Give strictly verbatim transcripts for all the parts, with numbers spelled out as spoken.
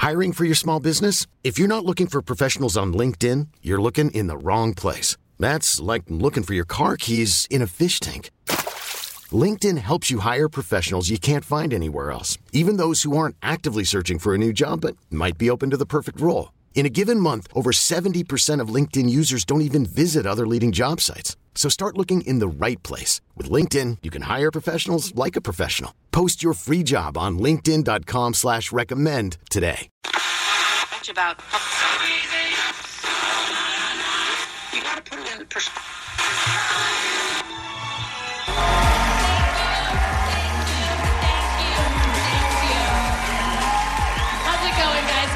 Hiring for your small business? If you're not looking for professionals on LinkedIn, you're looking in the wrong place. That's like looking for your car keys in a fish tank. LinkedIn helps you hire professionals you can't find anywhere else, even those who aren't actively searching for a new job but might be open to the perfect role. In a given month, over seventy percent of LinkedIn users don't even visit other leading job sites. So start looking in the right place. With LinkedIn, you can hire professionals like a professional. Post your free job on linkedin.com slash recommend today. Much about you gotta put it in perspective. How's it going, guys?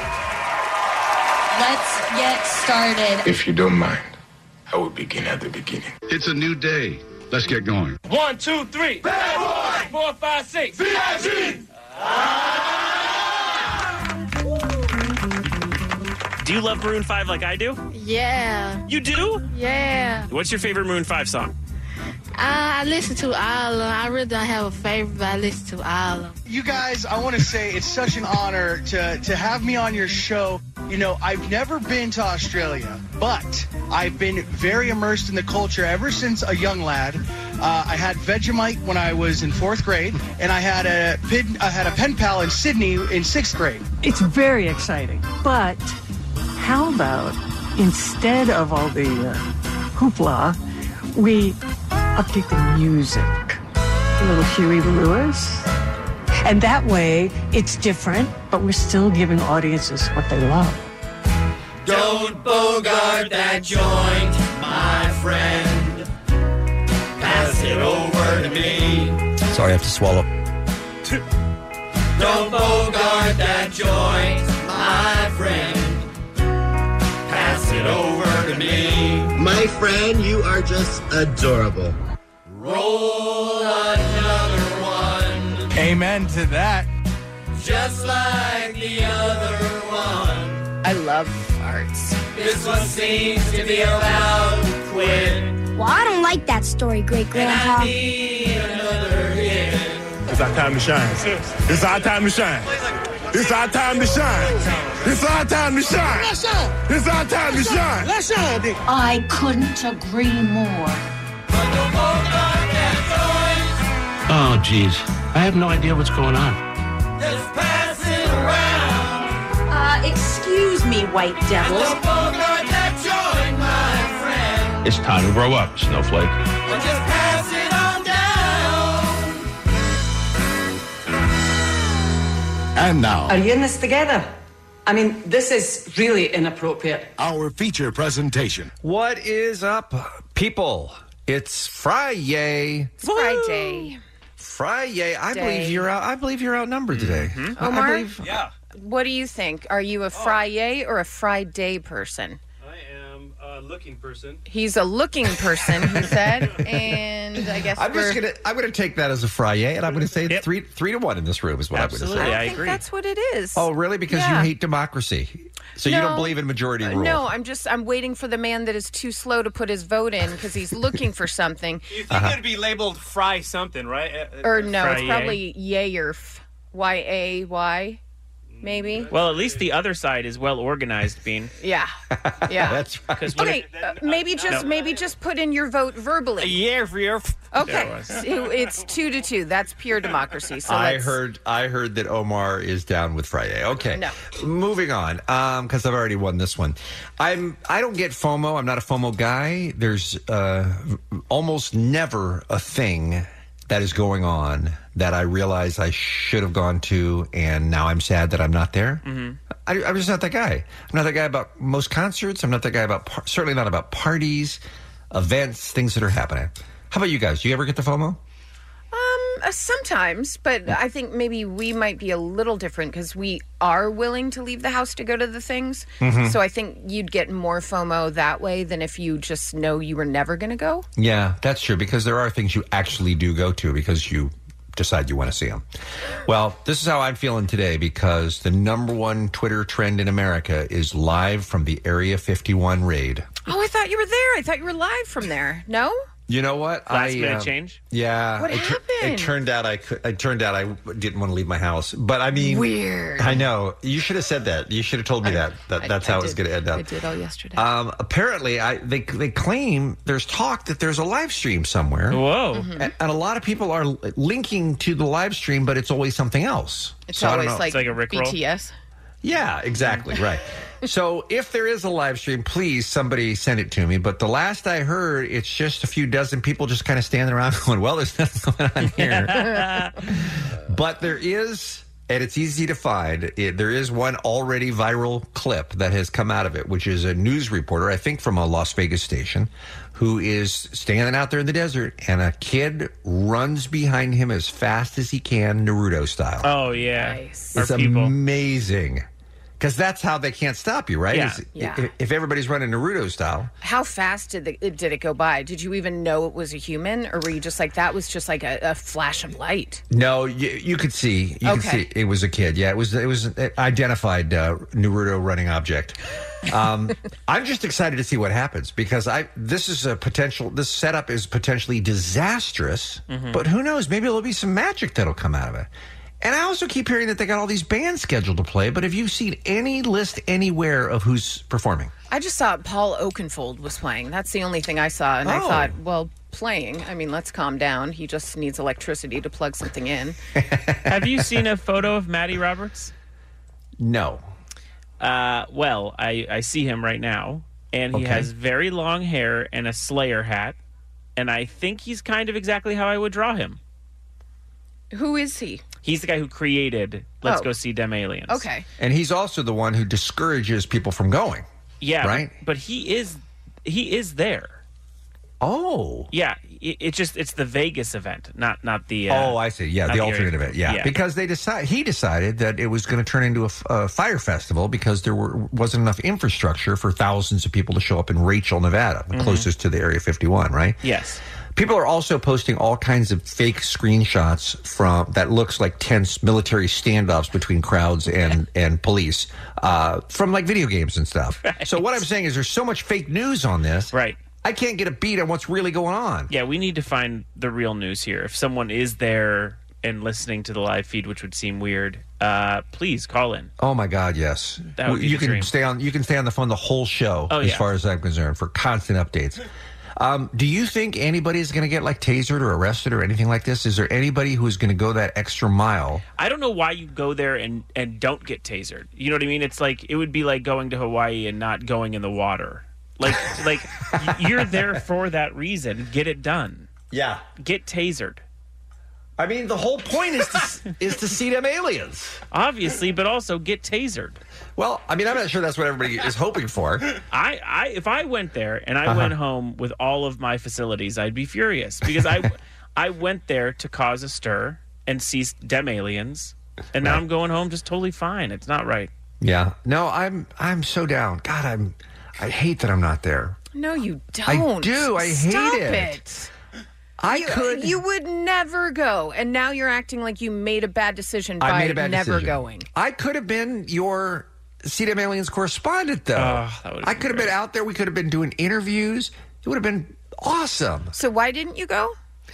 Good? Let's get started. If you don't mind, I will begin at the beginning. It's a new day. Let's get going. One, two, three. Bad boy. Four, five, six. V I G. Do you love Maroon five like I do? Yeah. You do? Yeah. What's your favorite Maroon five song? I, I listen to all of them. I really don't have a favorite, but I listen to all of them. You guys, I want to say it's such an honor to, to have me on your show. You know, I've never been to Australia, but I've been very immersed in the culture ever since a young lad. Uh, I had Vegemite when I was in fourth grade, and I had a pin, I had a pen pal in Sydney in sixth grade. It's very exciting, but how about instead of all the uh, hoopla, we update the music, a little Huey Lewis, and that way it's different, but we're still giving audiences what they love. Don't bogart that joint, my friend. Pass it over to me. Sorry, I have to swallow. Don't bogart that joint, my friend. Pass it over to me. My friend, you are just adorable. Roll another one. Amen to that. Just like the other one. I love farts. This one seems to be about to quit. Well, I don't like that story, great grandpa. And I need another hit. It's our time to shine. It's our time to shine. It's our time to shine. It's our time to shine. Let's shine. It's our time to shine. Let's shine, Dick. I couldn't agree more. Oh, geez. I have no idea what's going on. Just pass it around. Uh, excuse me, white devils. Don't bogart that joint, my friend. It's time to grow up, Snowflake. Or just pass it on down. And now, Are you in this together? I mean, this is really inappropriate. our feature presentation. What is up, people? It's Friday. It's Friday. Friday. I Day. believe you're out. I believe you're outnumbered today. Mm-hmm. I- I Omar? believe- Yeah. What do you think? Are you a Friday or a Friday person? I am a looking person. He's a looking person, he said, and I guess I'm we're... just gonna. I'm gonna take that as a Friday, and I'm gonna say it's Yep. three three to one in this room is what Absolutely. I'm gonna I say. I think agree. that's what it is. Oh, really? Because Yeah. you hate democracy, so you No. don't believe in majority Uh, rule. No, I'm just I'm waiting for the man that is too slow to put his vote in because he's looking for something. You think it'd be labeled fry something, right? Uh, Or no, it's Fry-yay. probably Yayerf. Y A Y, maybe. Well, at least the other side is well organized, Bean. Yeah, yeah. That's right. Because Okay, uh, maybe just No. maybe just put in your vote verbally. Yeah, for your. Okay, There it was. so it's two to two. That's pure democracy. So I let's- heard. I heard that Omar is down with Friday. Okay, No. Moving on, um, because I've already won this one. I'm. I don't get FOMO. I'm not a FOMO guy. There's uh, almost never a thing that is going on that I realize I should have gone to, and now I'm sad that I'm not there. Mm-hmm. I, I'm just not that guy. I'm not that guy about most concerts. I'm not that guy about par- certainly not about parties, events, things that are happening. How about you guys? Do you ever get the FOMO? Um, uh, sometimes, but I think maybe we might be a little different because we are willing to leave the house to go to the things. Mhm. So I think you'd get more FOMO that way than if you just know you were never going to go. Yeah, that's true, because there are things you actually do go to because you decide you want to see them. Well, this is how I'm feeling today, because the number one Twitter trend in America is live from the Area fifty-one raid. Oh, I thought you were there. I thought you were live from there. No? You know what? Last I, minute um, change? Yeah. What it, tur- happened? it turned out I could, it turned out I didn't want to leave my house. But I mean, Weird. I know. You should have said that. You should have told me that. That I- that's I how it was did. going to end up. I did all yesterday. Um, apparently, I they they claim there's talk that there's a live stream somewhere. Whoa! Mm-hmm. And, and a lot of people are linking to the live stream, but it's always something else. It's So I don't always know. like, It's like a Rickroll. B T S. Yeah, exactly. Right. So if there is a live stream, please somebody send it to me. But the last I heard, it's just a few dozen people just kind of standing around going, well, there's nothing going on here. But there is, and it's easy to find, it, there is one already viral clip that has come out of it, which is a news reporter, I think from a Las Vegas station, who is standing out there in the desert, and a kid runs behind him as fast as he can, Naruto style. Oh, yeah. Nice. Our It's people. amazing. Because that's how they can't stop you, right? Yeah. Is- Yeah. If, if everybody's running Naruto style. How fast did the, did it go by? Did you even know it was a human, or were you just like that was just like a, a flash of light? No, you, you could see. You could Okay. see it was a kid. Yeah, it was. It was an identified uh, Naruto running object. Um, I'm just excited to see what happens because I. This is a potential. This setup is potentially disastrous, Mm-hmm. but who knows? Maybe there'll be some magic that'll come out of it. And I also keep hearing that they got all these bands scheduled to play. But have you seen any list anywhere of who's performing? I just saw Paul Oakenfold was playing. That's the only thing I saw, and I Oh. thought, well, playing. I mean, let's calm down. He just needs electricity to plug something in. Have you seen a photo of Matty Roberts? No. Uh, well, I, I see him right now, and he Okay. has very long hair and a Slayer hat, and I think he's kind of exactly how I would draw him. Who is he? He's the guy who created Let's Oh. Go See Dem Aliens. Okay. And he's also the one who discourages people from going. Yeah, Right? But, but he is he is there. Oh. Yeah, it, it's just it's the Vegas event, not not the. Uh, Oh, I see. Yeah, not the area. alternate event. Yeah. because they decide he decided that it was going to turn into a, f- a fire festival because there were, wasn't enough infrastructure for thousands of people to show up in Rachel, Nevada, the Mhm. closest to the Area fifty-one. Right. Yes. People are also posting all kinds of fake screenshots from that looks like tense military standoffs between crowds and and police uh, from like video games and stuff. So what I'm saying is, there's so much fake news on this. Right. I can't get a beat on what's really going on. Yeah, we need to find the real news here. If someone is there and listening to the live feed, which would seem weird, uh, please call in. Oh my God, yes. That would be you the can dream. stay on. You can stay on the phone the whole show, Oh, as yeah. far as I'm concerned, for constant updates. Um, do you think anybody's going to get like tasered or arrested or anything like this? Is there anybody who is going to go that extra mile? I don't know why you go there and, and don't get tasered. You know what I mean? It's like it would be like going to Hawaii and not going in the water. Like like y- you're there for that reason. Get it done. Yeah. Get tasered. I mean, the whole point is to, is to see them aliens. Obviously, but also get tasered. Well, I mean, I'm not sure that's what everybody is hoping for. I, I if I went there and I Uh-huh. went home with all of my facilities, I'd be furious because I I went there to cause a stir and see dem aliens, and now Right. I'm going home just totally fine. It's not right. Yeah. No, I'm I'm so down. God, I'm I hate that I'm not there. No, you I don't. do. I hate Stop it. it. I you, could. You would never go, and now you're acting like you made a bad decision by I made a bad never decision. going. I could have been your C D M Aliens correspondent, though. Oh, that would've I been could have been great. out there. We could have been doing interviews. It would have been awesome. So why didn't you go?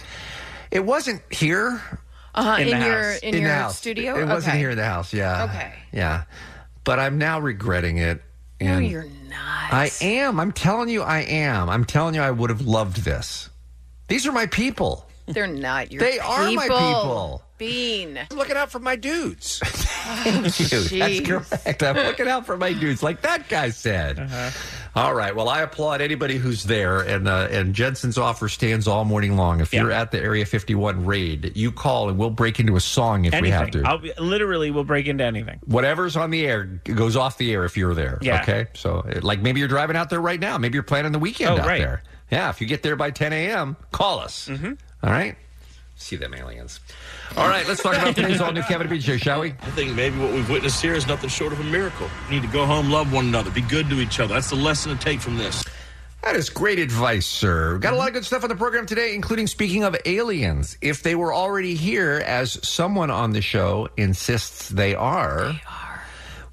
It wasn't here. Uh-huh, In in, the your house. in, in your the house. studio. It wasn't Okay. here in the house. Yeah. Okay. Yeah. But I'm now regretting it. No, And you're not. I am. I'm telling you, I am. I'm telling you, I would have loved this. These are my people. They're not your. They are my people. Bean. I'm looking out for my dudes. Oh, Thank you. That's jeez. correct. I'm looking out for my dudes, like that guy said. Uh-huh. All right. Well, I applaud anybody who's there, and uh, and Jensen's offer stands all morning long. If Yeah. you're at the Area fifty-one raid, you call and we'll break into a song if we have Anything. to. I'll be, literally, we'll break into anything. Whatever's on the air goes off the air if you're there. Yeah. Okay. So, uh, like maybe you're driving out there right now. Maybe you're planning the weekend Oh, out right. there. Yeah. If you get there by ten a.m., call us. Mm-hmm. All right. See them aliens. All right. Let's talk about today's all new Kevin and Bean show, shall we? I think maybe what we've witnessed here is nothing short of a miracle. We need to go home, love one another, be good to each other. That's the lesson to take from this. That is great advice, sir. Got a lot of good stuff on the program today, including speaking of aliens. If they were already here, as someone on the show insists they are, they are.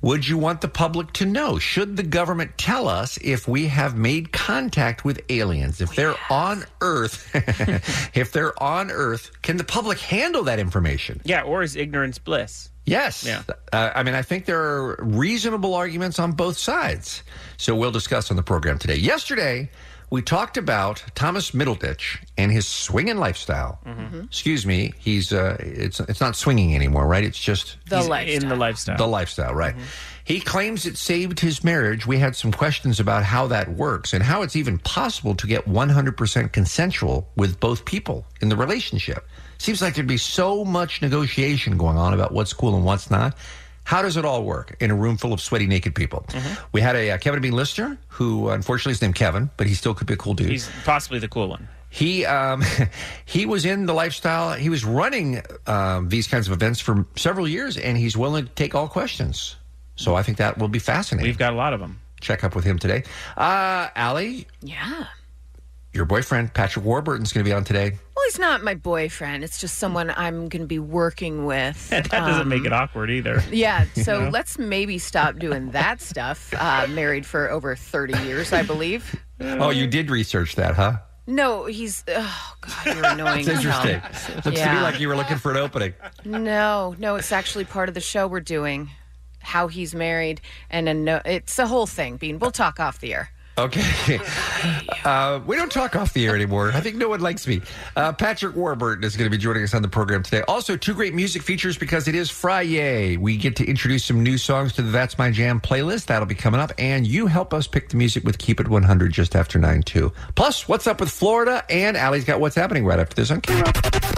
Would you want the public to know? Should the government tell us if we have made contact with aliens? If they're on Earth, if they're on Earth, can the public handle that information? Yeah, or is ignorance bliss? Yes. Yeah. Uh, I mean, I think there are reasonable arguments on both sides. So we'll discuss on the program today. Yesterday, we talked about Thomas Middleditch and his swinging lifestyle. Mm-hmm. Excuse me, he's uh, it's it's not swinging anymore, right? It's just The He's lifestyle. in the lifestyle. the lifestyle, right? Mm-hmm. He claims it saved his marriage. We had some questions about how that works and how it's even possible to get one hundred percent consensual with both people in the relationship. Seems like there'd be so much negotiation going on about what's cool and what's not. How does it all work in a room full of sweaty, naked people? Mm-hmm. We had a uh, Kevin Bean listener who, unfortunately, is named Kevin, but he still could be a cool dude. He's possibly the cool one. He um, he was in the lifestyle. He was running um, these kinds of events for several years, and he's willing to take all questions. So I think that will be fascinating. We've got a lot of them. Check up with him today. Uh, Allie, Yeah. your boyfriend, Patrick Warburton's going to be on today. Well, he's not my boyfriend. It's just someone I'm going to be working with. That doesn't Um, make it awkward either. Yeah, You so know? let's maybe stop doing that stuff. Uh, married for over thirty years, I believe. Oh, you did research that, huh? No, he's. Oh, God, you're annoying. It's interesting. Tom. Looks to me Yeah. like you were looking for an opening. No, no, it's actually part of the show we're doing. How he's married, and a no, it's a whole thing. Bean, we'll talk off the air. Okay. Uh, we don't talk off the air anymore. I think no one likes me. Uh, Patrick Warburton is going to be joining us on the program today. Also, two great music features because it is Friday. We get to introduce some new songs to the That's My Jam playlist. That'll be coming up. And you help us pick the music with Keep It one hundred just after nine, too. Plus, What's Up with Florida? And Allie's got What's Happening right after this on K-Rock.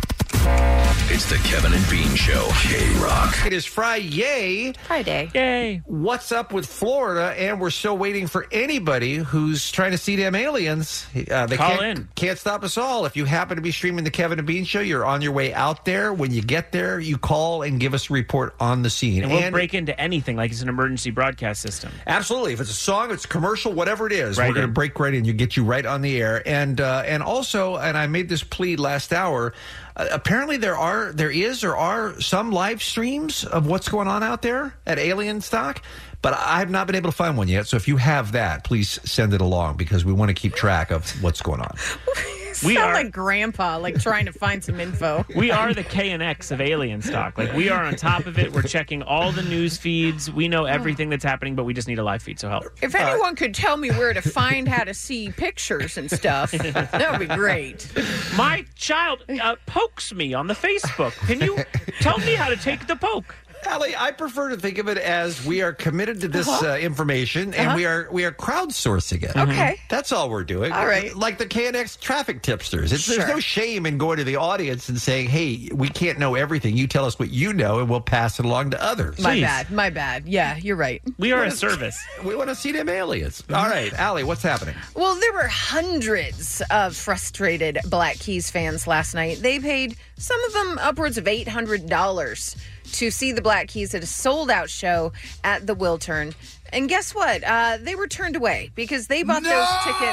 It's the Kevin and Bean Show. K-Rock. It is Friday. Friday. Yay. What's up with Florida? And we're still waiting for anybody who's trying to see them aliens. Uh, they Call can't, in. can't stop us all. If you happen to be streaming the Kevin and Bean Show, you're on your way out there. When you get there, you call and give us a report on the scene. And we'll break into anything like it's an emergency broadcast system. Absolutely. If it's a song, it's a commercial, whatever it is, Right we're going to in. break right in. You get you right on the air. And uh, and also, and I made this plea last hour, uh, apparently there are, there is or are some live streams of what's going on out there at Alien Stock, but I've not been able to find one yet. So if you have that, please send it along because we want to keep track of what's going on. We Sound are- like Grandpa, like trying to find some info. We are the K and X of alien stock. Like, we are on top of it. We're checking all the news feeds. We know everything that's happening, but we just need a live feed, so help. If anyone could tell me where to find how to see pictures and stuff, that would be great. My child uh, pokes me on the Facebook. Can you tell me how to take the poke? Allie, I prefer to think of it as we are committed to this Uh-huh. uh, information, and Uh-huh. we are we are crowdsourcing it. Okay. That's all we're doing. All right. Like the K N X traffic tipsters. It's, Sure. There's no shame in going to the audience and saying, hey, we can't know everything. You tell us what you know, and we'll pass it along to others. My bad, my bad. Yeah, you're right. We are a service. We want to see them aliens. All right, Allie, what's happening? Well, there were hundreds of frustrated Black Keys fans last night. They paid, some of them, upwards of eight hundred dollars to see the Black Keys at a sold-out show at the Wiltern. And guess what? Uh, they were turned away because they bought those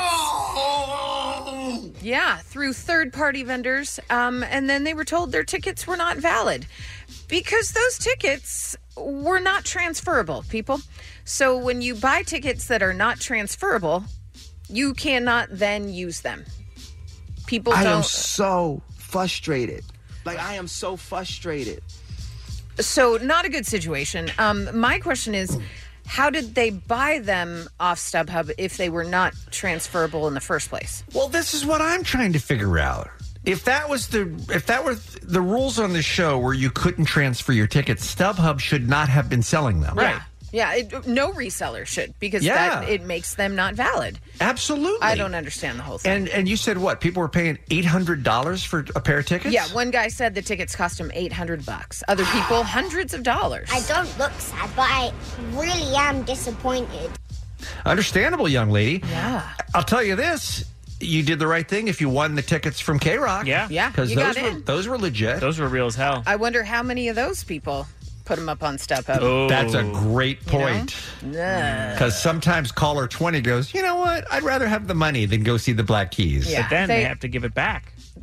tickets. Yeah, through third-party vendors. Um, and then they were told their tickets were not valid because those tickets were not transferable, people. So when you buy tickets that are not transferable, you cannot then use them. People I don't. am so frustrated. Like, I am so frustrated. So, not a good situation. Um, my question is, how did they buy them off StubHub if they were not transferable in the first place? Well, this is what I'm trying to figure out. If that was the if that were the rules on the show where you couldn't transfer your tickets, StubHub should not have been selling them. Right. Yeah, it, no reseller should because Yeah. that it makes them not valid. Absolutely. I don't understand the whole thing. And and you said what? People were paying eight hundred dollars for a pair of tickets? Yeah, one guy said the tickets cost him eight hundred bucks. Other people, hundreds of dollars. I don't look sad, but I really am disappointed. Understandable, young lady. Yeah. I'll tell you this. You did the right thing if you won the tickets from K-Rock. Yeah. Yeah, Because you those got were in. those were legit. Those were real as hell. I wonder how many of those people put them up on StubHub. Oh. That's a great point. Nah. Because sometimes caller twenty goes, you know what? I'd rather have the money than go see the Black Keys. Yeah. But then They- they have to give it back.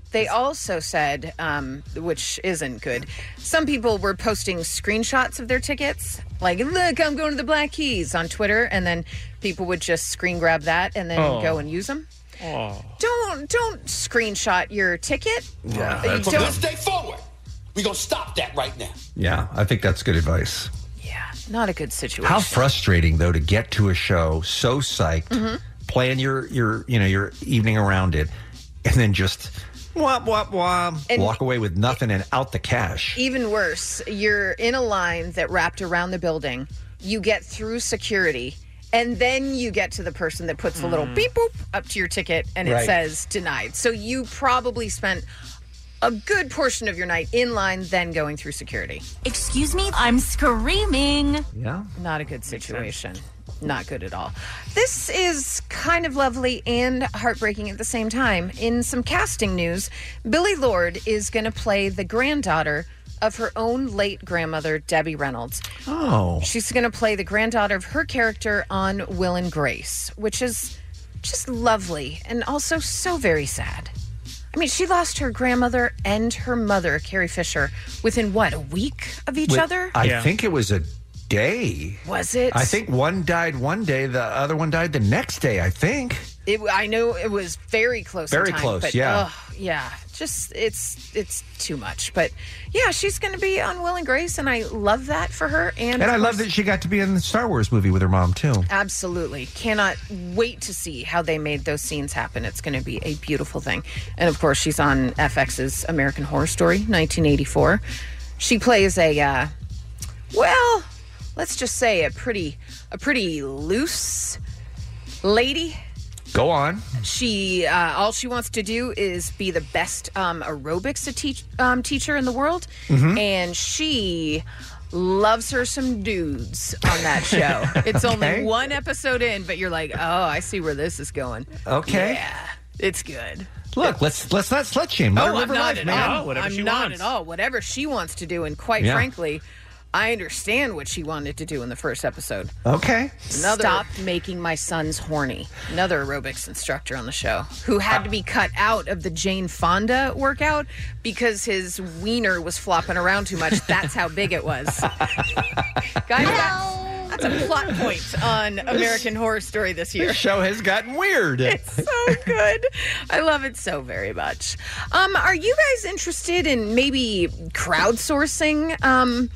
They also said, um, which isn't good, some people were posting screenshots of their tickets. Like, look, I'm going to the Black Keys on Twitter. And then people would just screen grab that and then Oh. go and use them. Oh. Don't don't screenshot your ticket. Yeah, Uh, that's- you From don't- this day forward, we're going to stop that right now. Yeah, I think that's good advice. Not a good situation. How frustrating, though, to get to a show so psyched, Mhm. plan your your you know your evening around it, and then just womp womp womp, And- walk away with nothing and out the cash. Even worse, you're in a line that wrapped around the building. You get through security, and then you get to the person that puts a little Mm. beep boop up to your ticket, and it Right. says denied. So you probably spent a good portion of your night in line, then going through security. Excuse me, I'm screaming. Yeah. Not a good situation. Not good at all. This is kind of lovely and heartbreaking at the same time. In some casting news, Billie Lourd is going to play the granddaughter of her own late grandmother, Debbie Reynolds. Oh. She's going to play the granddaughter of her character on Will and Grace, which is just lovely and also so very sad. I mean, she lost her grandmother and her mother, Carrie Fisher, within what, a week of each With- other? I think it was a day. Was it? I think one died one day, the other one died the next day, I think. It, I know it was very close. in Very time, close, but, yeah. ugh, yeah. Just it's it's too much. But yeah, she's going to be on Will and Grace, and I love that for her. And, And of I love course- that she got to be in the Star Wars movie with her mom, too. Absolutely. Cannot wait to see how they made those scenes happen. It's going to be a beautiful thing. And of course, she's on F X's American Horror Story, nineteen eighty-four. She plays a, uh, well, let's just say a pretty, a pretty loose lady. Go on. She, uh, all she wants to do is be the best um, aerobics teach, um, teacher in the world. Mhm. And she loves her some dudes on that show. It's Okay. only one episode in, but you're like, oh, I see where this is going. Okay. Yeah, it's good. Look, let's let's not slut shame. Let her Oh, live I'm her not life, at man. all. I'm not at all. Whatever she wants to do, and quite Yeah. frankly, I understand what she wanted to do in the first episode. Okay. Another, Stop making my sons horny. Another aerobics instructor on the show who had to be cut out of the Jane Fonda workout because his wiener was flopping around too much. That's how big it was. Guys, that's, that's a plot point on American Horror Story this year. This show has gotten weird. It's so good. I love it so very much. Um, are you guys interested in maybe crowdsourcing? Um,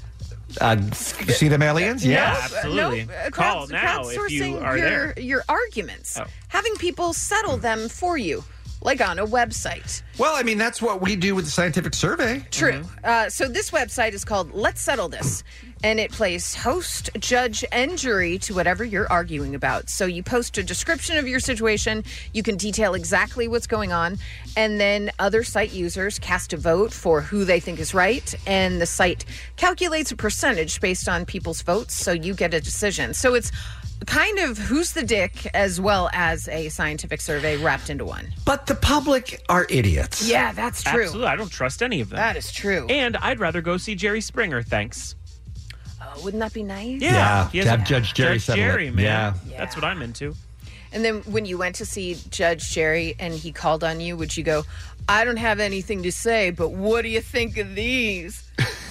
Uh, see them aliens? Yeah. No, uh, Call crowds- now if you crowdsourcing are your, there. your arguments. Oh. Having people settle them for you, like on a website. Well, I mean, that's what we do with the scientific survey. True. Uh, so this website is called Let's Settle This, and it plays host, judge, and jury to whatever you're arguing about. So you post a description of your situation, you can detail exactly what's going on, and then other site users cast a vote for who they think is right, and the site calculates a percentage based on people's votes, so you get a decision. So it's kind of who's the dick as well as a scientific survey wrapped into one. But the public are idiots. Yeah, that's true. Absolutely. I don't trust any of them. That is true. And I'd rather go see Jerry Springer, thanks. Oh, wouldn't that be nice? Yeah. Yeah, He has to have a- Judge Jerry Judge settle it. Jerry, man. Yeah. That's what I'm into. And then when you went to see Judge Jerry and he called on you, would you go, I don't have anything to say, but what do you think of these?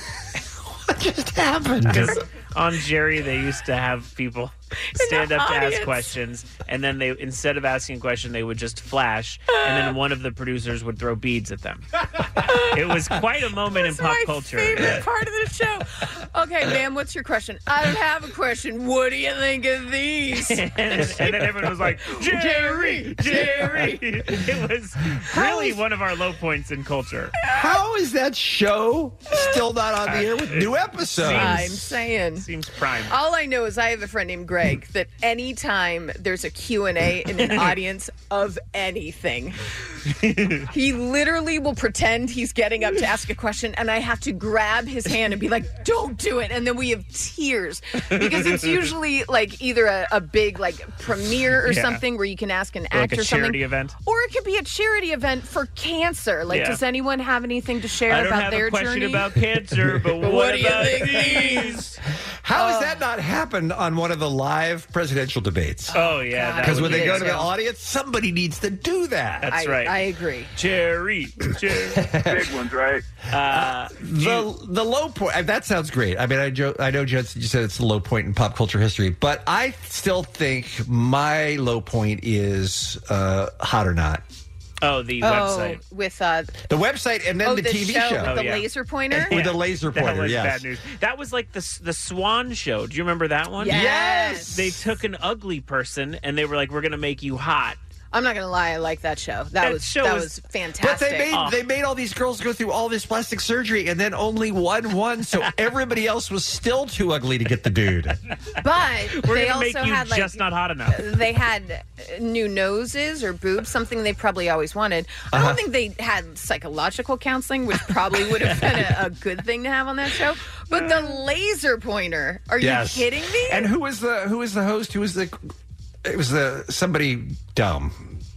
What just happened? Because on Jerry, they used to have people stand up to ask audience. questions, and then they, instead of asking a question, they would just flash, and then one of the producers would throw beads at them. It was quite a moment in That's pop my culture. favorite Yeah. part of the show. Okay, ma'am, what's your question? I don't have a question. What do you think of these? and, and then everyone was like, Jerry, Jerry. It was really one of our low points in culture. How is that show still not on the air with new episodes? I'm saying. Seems prime. All I know is I have a friend named Greg that anytime there's a Q and A in an audience of anything, he literally will pretend he's getting up to ask a question, and I have to grab his hand and be like, don't do it. And then we have tears because it's usually like either a, a big like premiere or Yeah. something where you can ask an Or like actor a something. charity event. Or it could be a charity event for cancer. Like, Yeah. does anyone have anything to share I don't about have their a question journey? about cancer, but, But what, what do you about think these? How has that not happened on one of the live presidential debates? Oh, yeah. that Because would when they be go it. to the audience, somebody needs to do that. That's I, right. I agree. Jerry. Jerry. Big ones, right? Uh, The the low point, uh, that sounds great. I mean, I, jo- I know, Judson, you said it's the low point in pop culture history, but I still think my low point is uh, Hot or Not. oh, the Oh, website. with uh, The website and then oh, the, the T V show, show. with the Oh, yeah. laser pointer. With the laser That pointer, was yes. bad news. That was like the the Swan show. Do you remember that one? Yes. They took an ugly person and they were like, "We're going to make you hot." I'm not gonna lie, I like that show. That, That was show that was- was But fantastic. they made they made all these girls go through all this plastic surgery, and then only one won, so everybody else was still too ugly to get the dude. But We're they going to also make you had like just not hot enough. they had uh, new noses or boobs, something they probably always wanted. I Uh-huh. don't think they had psychological counseling, which probably would have been a, a good thing to have on that show. But the laser pointer, are Yes. you kidding me? And who was the who was the host? Who was the? It was the somebody dumb.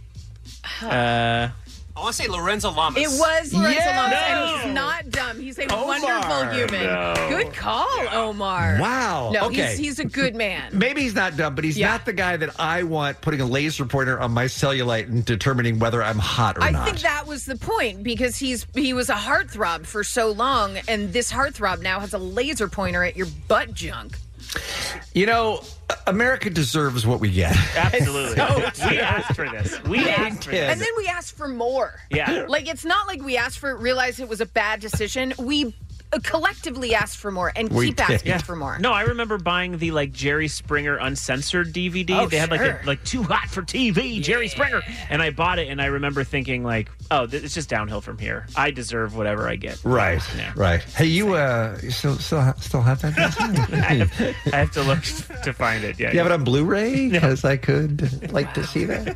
Uh, I want to say Lorenzo Lamas. It was Lorenzo Yes! Lamas, and No! he's not dumb. He's a Omar! wonderful human. No. Good call, Omar. Wow. No, Okay. he's, he's a good man. Maybe he's not dumb, but he's Yeah. not the guy that I want putting a laser pointer on my cellulite and determining whether I'm hot or I not. think that was the point because he's he was a heartthrob for so long, and this heartthrob now has a laser pointer at your butt junk. You know, America deserves what we get. absolutely. So we asked for this. We asked for did. this. And then we asked for more. Yeah. Like, it's not like we asked for it, realized it was a bad decision. We uh, collectively asked for more and We keep did. asking Yeah. for more. No, I remember buying the like Jerry Springer uncensored D V D. Oh, they had like sure. a, like Too Hot for T V, Jerry Springer, and I bought it, and I remember thinking like, oh, th- it's just downhill from here. I deserve whatever I get. Right, Yeah. right. Hey, you uh, you still still ha- still have that? I, have, I have to look to find it. Yeah, You have it on Blu-ray? Because I could like to see that.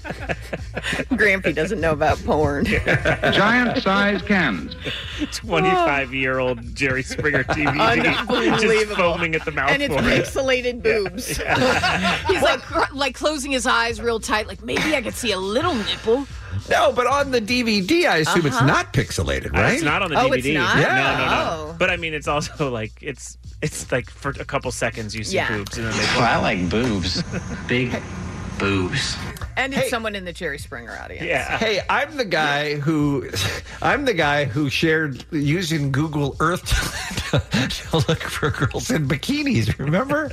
Grampy doesn't know about porn. Giant size cans. twenty-five-year-old Jerry Springer T V D, just Unbelievable. foaming at the mouth And it's for it. pixelated boobs. He's like cr- like closing his eyes real tight, like maybe I could see a little nipple. No, but on the D V D, I assume it's Uh-huh. not pixelated, Uh, right? It's not on the Oh, D V D. it's not? Yeah. No, no, no. Oh. But I mean, it's also like it's it's like for a couple seconds you see Yeah. boobs and then they. Well, I like boobs. Big boobs. And it's Hey. someone in the Jerry Springer audience. Yeah. Hey, I'm the guy who, I'm the guy who shared using Google Earth to, to look for girls in bikinis. Remember?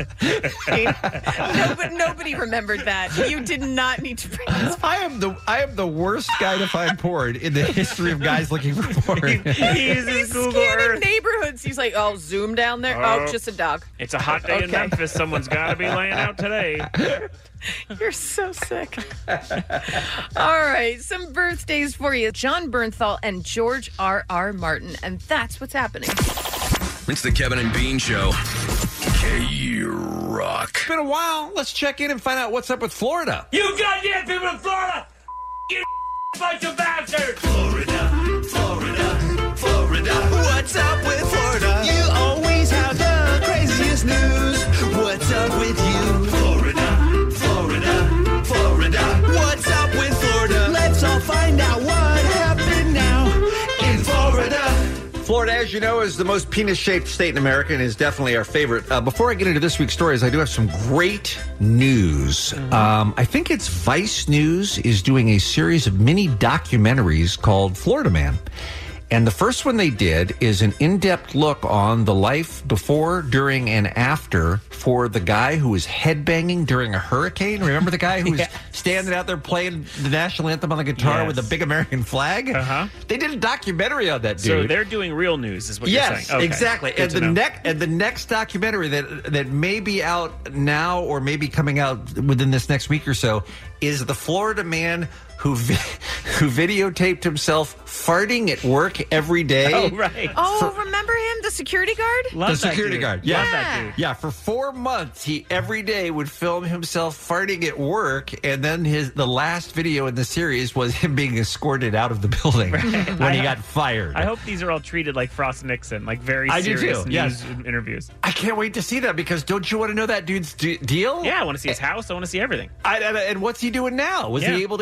Nobody, nobody remembered that. You did not need to bring this. I am the I am the worst guy to find porn in the history of guys looking for porn. He uses He's Google scanning Earth. neighborhoods. He's like, oh, zoom down there. Oh, Oh. just a dog. It's a hot day in Okay. Memphis. Someone's got to be laying out today. You're so sick. All right, some birthdays for you. John Bernthal and George R R. Martin. And that's what's happening. It's the Kevin and Bean Show. K-Rock. It's been a while. Let's check in and find out what's up with Florida. You goddamn people in Florida! You bunch of bastards! Florida, Florida, Florida. What's up with Florida? You always have the craziest news. What's up with you? Florida, Florida, Florida. What's up with Florida? Let's all find out what happened now in Florida. Florida, as you know, is the most penis-shaped state in America and is definitely our favorite. Uh, before I get into this week's stories, I do have some great news. Um, I think it's Vice News is doing a series of mini documentaries called Florida Man. And the first one they did is an in-depth look on the life before, during, and after for the guy who was headbanging during a hurricane. Remember the guy who was Yeah. standing out there playing the national anthem on the guitar Yes. with a big American flag? Uh-huh. They did a documentary on that dude. So they're doing real news, is what Yes, you're saying. Okay. exactly. Good And to the know. next and the next documentary that that may be out now or maybe coming out within this next week or so is the Florida man who vi- who videotaped himself farting at work every day. Oh, right. Oh, remember him, the security guard? Love the that security dude. guard. Love Yeah. that dude. Yeah, for four months, he every day would film himself farting at work, and then his the last video in the series was him being escorted out of the building when I he ho- got fired. I hope these are all treated like Frost Nixon, like very I do serious too, news yes. interviews. I can't wait to see that because don't you want to know that dude's d- deal? Yeah, I want to see his house. I want to see everything. I, and, and what's he doing now? Was Yeah. he able to get another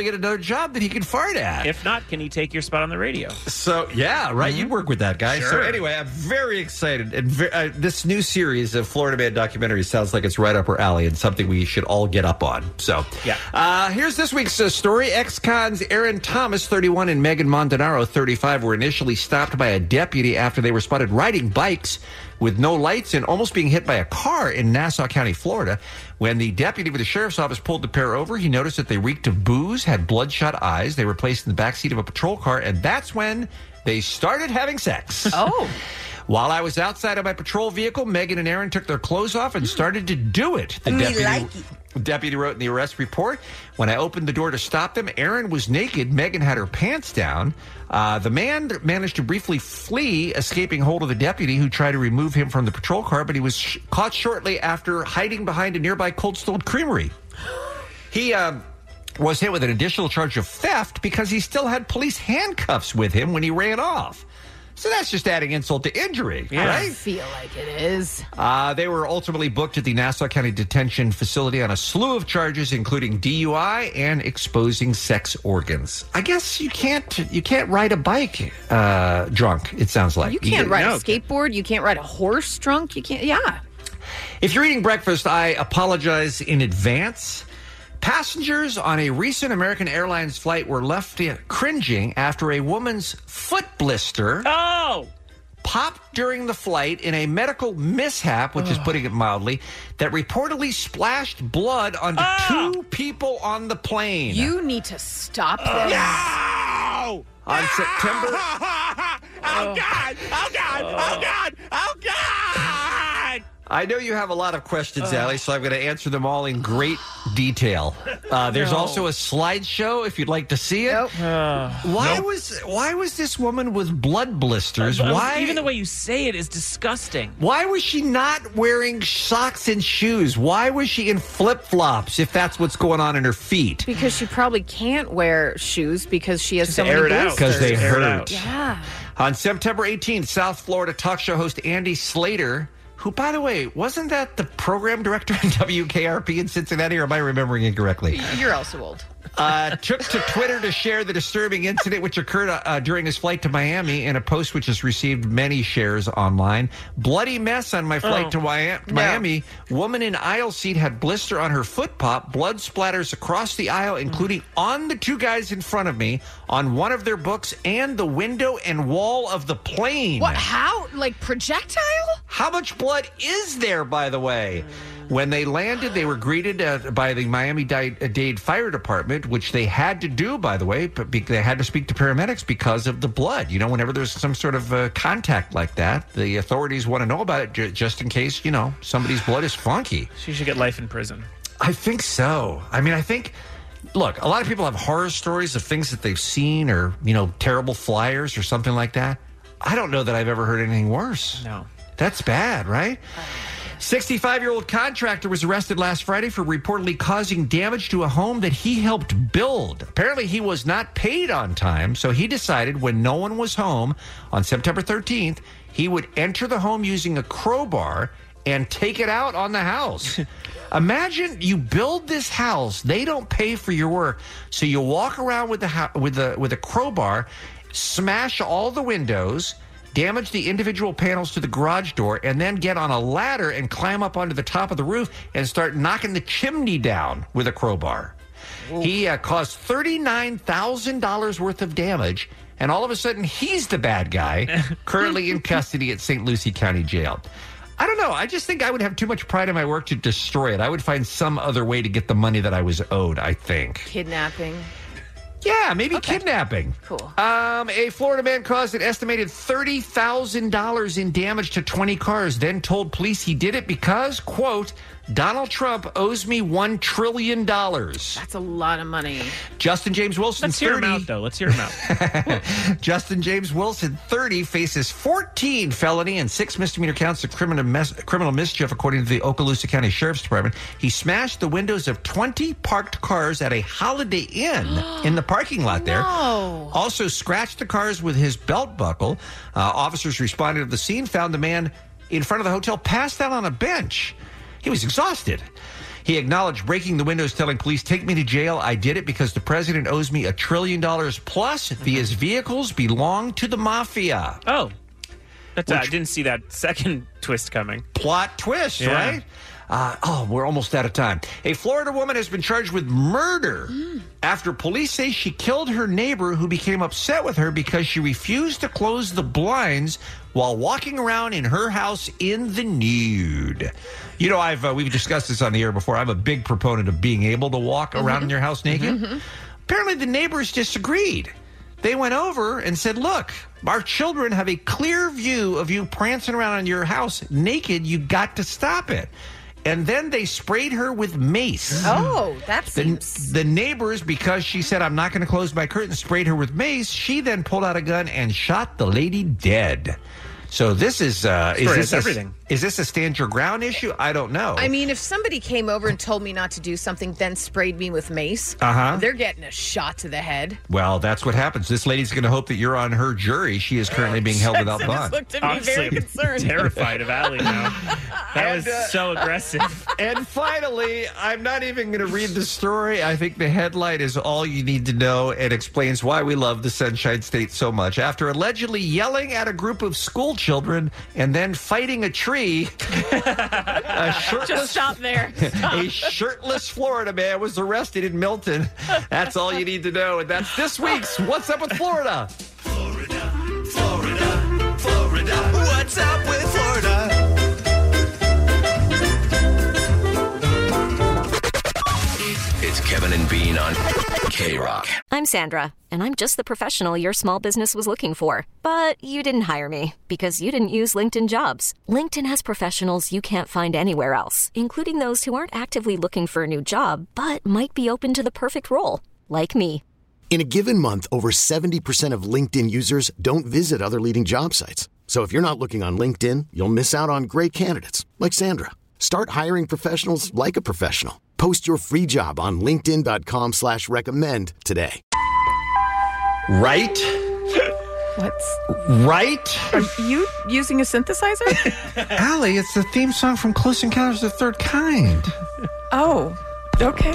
job that he can fart at. If not, can he take your spot on the radio? So, yeah, right. Mm-hmm. You'd work with that guy. Sure. So, anyway, I'm very excited. And ve- uh, this new series of Florida Man documentaries sounds like it's right up our alley and something we should all get up on. So, yeah. Uh, here's this week's uh, story. Ex-cons Aaron Thomas, thirty-one, and Megan Montanaro, thirty-five, were initially stopped by a deputy after they were spotted riding bikes with no lights and almost being hit by a car in Nassau County, Florida. When the deputy with the sheriff's office pulled the pair over, he noticed that they reeked of booze, had bloodshot eyes. They were placed in the backseat of a patrol car, and that's when they started having sex. Oh. While I was outside of my patrol vehicle, Megan and Aaron took their clothes off and started to do it. The Me deputy, like it. deputy wrote in the arrest report. When I opened the door to stop them, Aaron was naked. Megan had her pants down. Uh, the man managed to briefly flee, escaping hold of the deputy, who tried to remove him from the patrol car, but he was sh- caught shortly after hiding behind a nearby Cold Stone Creamery. He um, was hit with an additional charge of theft because he still had police handcuffs with him when he ran off. So that's just adding insult to injury, Yeah. right? I feel like it is. Uh, they were ultimately booked at the Nassau County Detention Facility on a slew of charges, including D U I and exposing sex organs. I guess you can't you can't ride a bike uh, drunk. It sounds like You can't ride no. a skateboard. You can't ride a horse drunk. You can't. Yeah. If you're eating breakfast, I apologize in advance. Passengers on a recent American Airlines flight were left cringing after a woman's foot blister oh! popped during the flight in a medical mishap, which oh. is putting it mildly, that reportedly splashed blood onto oh. two people on the plane. You need to stop this. No! On September... Oh, God! Oh, God! Oh, God! Oh, God! I know you have a lot of questions, Allie, so I'm going to answer them all in great detail. Uh, there's No. also a slideshow if you'd like to see it. Nope. Uh, Why nope. was why was this woman with blood blisters? Uh, Why Even the way you say it is disgusting. Why was she not wearing socks and shoes? Why was she in flip-flops if that's what's going on in her feet? Because she probably can't wear shoes because she has Just so air many it out. blisters. Because they Air it hurt. out. Yeah. On September eighteenth, South Florida talk show host Andy Slater, who, by the way, wasn't that the program director in W K R P in Cincinnati, or am I remembering incorrectly? You're also old. Uh, took to Twitter to share the disturbing incident which occurred uh, during his flight to Miami in a post which has received many shares online. Bloody mess on my flight Oh, to Wi- no. Miami. Woman in aisle seat had blister on her foot pop. Blood splatters across the aisle, including on the two guys in front of me, on one of their books, and the window and wall of the plane. What? How? Like projectile? How much blood is there, by the way? When they landed, they were greeted uh, by the Miami-Dade Fire Department, which they had to do, by the way, but be- they had to speak to paramedics because of the blood. You know, whenever there's some sort of uh, contact like that, the authorities want to know about it j- just in case, you know, somebody's blood is funky. She should get life in prison. I think so. I mean, I think... Look, a lot of people have horror stories of things that they've seen or, you know, terrible flyers or something like that. I don't know that I've ever heard anything worse. No. That's bad, right? sixty-five-year-old contractor was arrested last Friday for reportedly causing damage to a home that he helped build. Apparently, he was not paid on time, so he decided when no one was home on September thirteenth, he would enter the home using a crowbar and take it out on the house. Imagine you build this house, they don't pay for your work, so you walk around with the ho- with the with a crowbar, smash all the windows, damage the individual panels to the garage door, and then get on a ladder and climb up onto the top of the roof and start knocking the chimney down with a crowbar. Ooh. He uh, caused thirty-nine thousand dollars worth of damage, and all of a sudden he's the bad guy, currently in custody at Saint Lucie County Jail. I don't know. I just think I would have too much pride in my work to destroy it. I would find some other way to get the money that I was owed, I think. Kidnapping. Yeah, maybe Okay. kidnapping. Cool. Um, a Florida man caused an estimated thirty thousand dollars in damage to twenty cars, then told police he did it because, quote, Donald Trump owes me one trillion dollars. That's a lot of money. Justin James Wilson, Let's hear thirty. him out, though. Let's hear him out. Justin James Wilson, thirty, faces fourteen felony and six misdemeanor counts of criminal, mes- criminal mischief, according to the Okaloosa County Sheriff's Department. He smashed the windows of twenty parked cars at a Holiday Inn in the parking lot there. No. Also scratched the cars with his belt buckle. Uh, officers responded to the scene, found the man in front of the hotel passed out on a bench. He was exhausted. He acknowledged breaking the windows, telling police, "Take me to jail. I did it because the president owes me a trillion dollars plus. These vehicles belong to the mafia." Oh. That's, uh, I Which- didn't see that second twist coming. Plot twist, Yeah. right? Uh, oh, we're almost out of time. A Florida woman has been charged with murder after police say she killed her neighbor who became upset with her because she refused to close the blinds while walking around in her house in the nude. You know, I've uh, we've discussed this on the air before. I'm a big proponent of being able to walk around in your house naked. Apparently, the neighbors disagreed. They went over and said, "Look, our children have a clear view of you prancing around in your house naked. You got to stop it." And then they sprayed her with mace. Oh, that The, seems... the neighbors, because she said, "I'm not going to close my curtains," sprayed her with mace. She then pulled out a gun and shot the lady dead. So this is uh, is Story this has a, everything. is this a stand your ground issue? I don't know. I mean, if somebody came over and told me not to do something, then sprayed me with mace, Uh-huh. they're getting a shot to the head. Well, that's what happens. This lady's going to hope that you're on her jury. She is currently being held without Jackson bond. just looked at me Honestly, very I'm concerned. terrified of Allie now. That was And, uh, so aggressive. And finally, I'm not even going to read the story. I think the headline is all you need to know and explains why we love the Sunshine State so much. After allegedly yelling at a group of school children and then fighting a tree, a shirtless, Just stop there. Stop. a shirtless Florida man was arrested in Milton. That's all you need to know. And that's this week's What's Up with Florida. Florida, Florida, Florida. What's up with Florida? It's Kevin and Bean on K-Rock. I'm Sandra, and I'm just the professional your small business was looking for. But you didn't hire me because you didn't use LinkedIn Jobs. LinkedIn has professionals you can't find anywhere else, including those who aren't actively looking for a new job, but might be open to the perfect role, like me. In a given month, over seventy percent of LinkedIn users don't visit other leading job sites. So if you're not looking on LinkedIn, you'll miss out on great candidates like Sandra. Start hiring professionals like a professional. Post your free job on linkedin.com slash recommend today. Right? What's... Right? Are you using a synthesizer? Allie, it's the theme song from Close Encounters of the Third Kind. Oh, okay.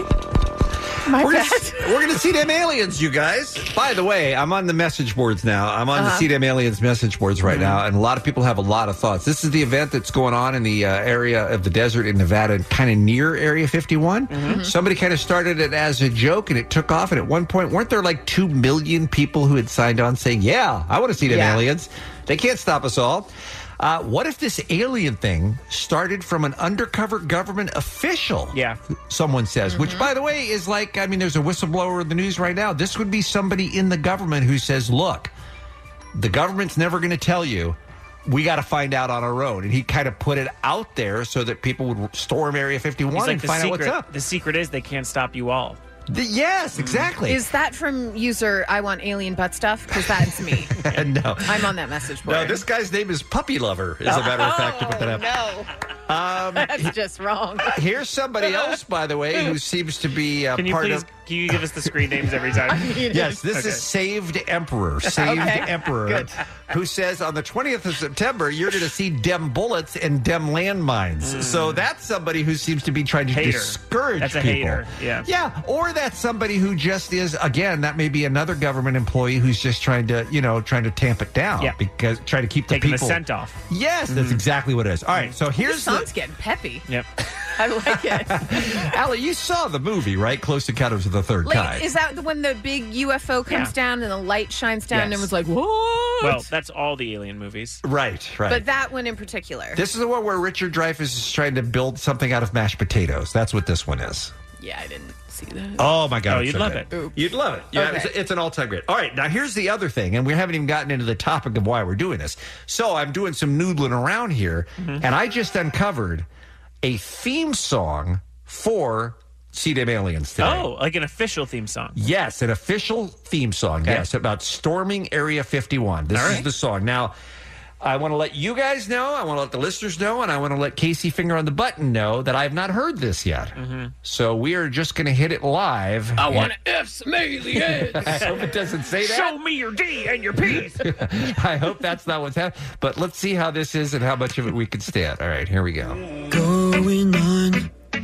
My We're bad. gonna, we're gonna see them aliens, you guys. By the way, I'm on the message boards now. I'm on Uh-huh. the See Them Aliens message boards right now, and a lot of people have a lot of thoughts. This is the event that's going on in the uh, area of the desert in Nevada, kind of near Area fifty-one. Mm-hmm. Somebody kind of started it as a joke, and it took off. And at one point, weren't there like two million people who had signed on saying, "Yeah, I want to see them Yeah. aliens. They can't stop us all." Uh, what if this alien thing started from an undercover government official? Yeah. Someone says, which, by the way, is like, I mean, there's a whistleblower in the news right now. This would be somebody in the government who says, "Look, the government's never going to tell you. We got to find out on our own." And he kind of put it out there so that people would storm Area fifty-one He's like, and the find secret, out what's up. The secret is they can't stop you all. The- yes, exactly. Is that from user I want alien butt stuff? Because that's me. no. I'm on that message board. No, this guy's name is Puppy Lover, as a matter of fact, to put that up. No, Um, that's just wrong. here's somebody else, by the way, who seems to be uh, Can you part please? of. Can you give us the screen names every time? Yes, this Okay. is Saved Emperor. Saved Okay, Emperor, good. who says on the twentieth of September, you're going to see dem bullets and dem landmines. So that's somebody who seems to be trying to Hater. discourage That's a people. hater, yeah. Yeah, or that's somebody who just is, again, that may be another government employee who's just trying to, you know, trying to tamp it down. Yeah. Because trying to keep the Taking people. the scent off. Yes, that's exactly what it is. All right, so This here's the. song's getting peppy. Yep. I like it. Allie, you saw the movie, right? Close Encounters of the Third Like, Kind. is that the when the big U F O comes Yeah. down and the light shines down and Yes. everyone's like, what? Well, that's all the alien movies. Right, right. But that one in particular. This is the one where Richard Dreyfuss is trying to build something out of mashed potatoes. That's what this one is. yeah, I didn't see that. Oh, my God. Oh, it's you'd so love good. it. You'd love it. Yeah, Okay. it's, it's an all-time great. All right, now here's the other thing, and we haven't even gotten into the topic of why we're doing this. So I'm doing some noodling around here, Mm-hmm. and I just uncovered a theme song for See Them Aliens today. Oh, like an official theme song. Yes, an official theme song, Okay. yes, about storming Area fifty-one. This All is right. the song. Now, I want to let you guys know, I want to let the listeners know, and I want to let Casey Finger on the Button know that I have not heard this yet. Mm-hmm. So we are just going to hit it live. I want to F some aliens. I hope it doesn't say that. Show me your D and your P's. I hope that's not what's happening. But let's see how this is and how much of it we can stand. All right, here we go. Going on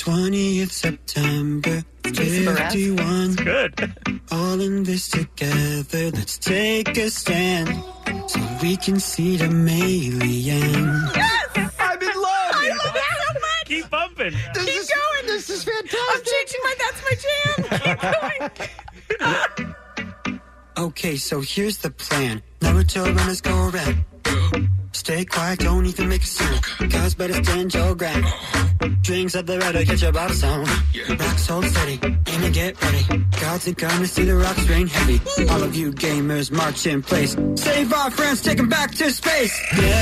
twentieth September fifty-one. Good. All in this together, let's take a stand so we can see the aliens. Yes! I'm in love. I love it so much. Keep bumping. This Keep is, going. This is fantastic. I'm changing my That's My Jam. Keep going. Okay, so here's the plan. Naruto runners go around. Stay quiet, don't even make a sound. Guys better stand your ground. Drinks up the rudder, catch your bottle sound. Rocks hold steady, aim and get ready. Gods are gonna see the rocks rain heavy. All of you gamers march in place. Save our friends, take them back to space.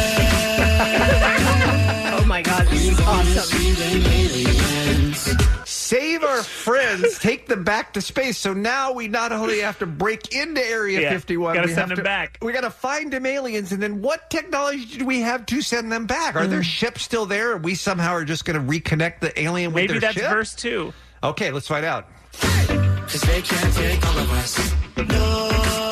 Yeah. Oh my God, this is awesome. Save our friends, take them back to space. So now we not only have to break into Area Yeah, fifty-one, gotta we send have them to, back. We got to find them aliens, and then what technology do we have to send them back? Are their ships still there? We somehow are just going to reconnect the alien with Maybe their that's ship? verse two. Okay, let's find out. Cause they can't take all of us. No.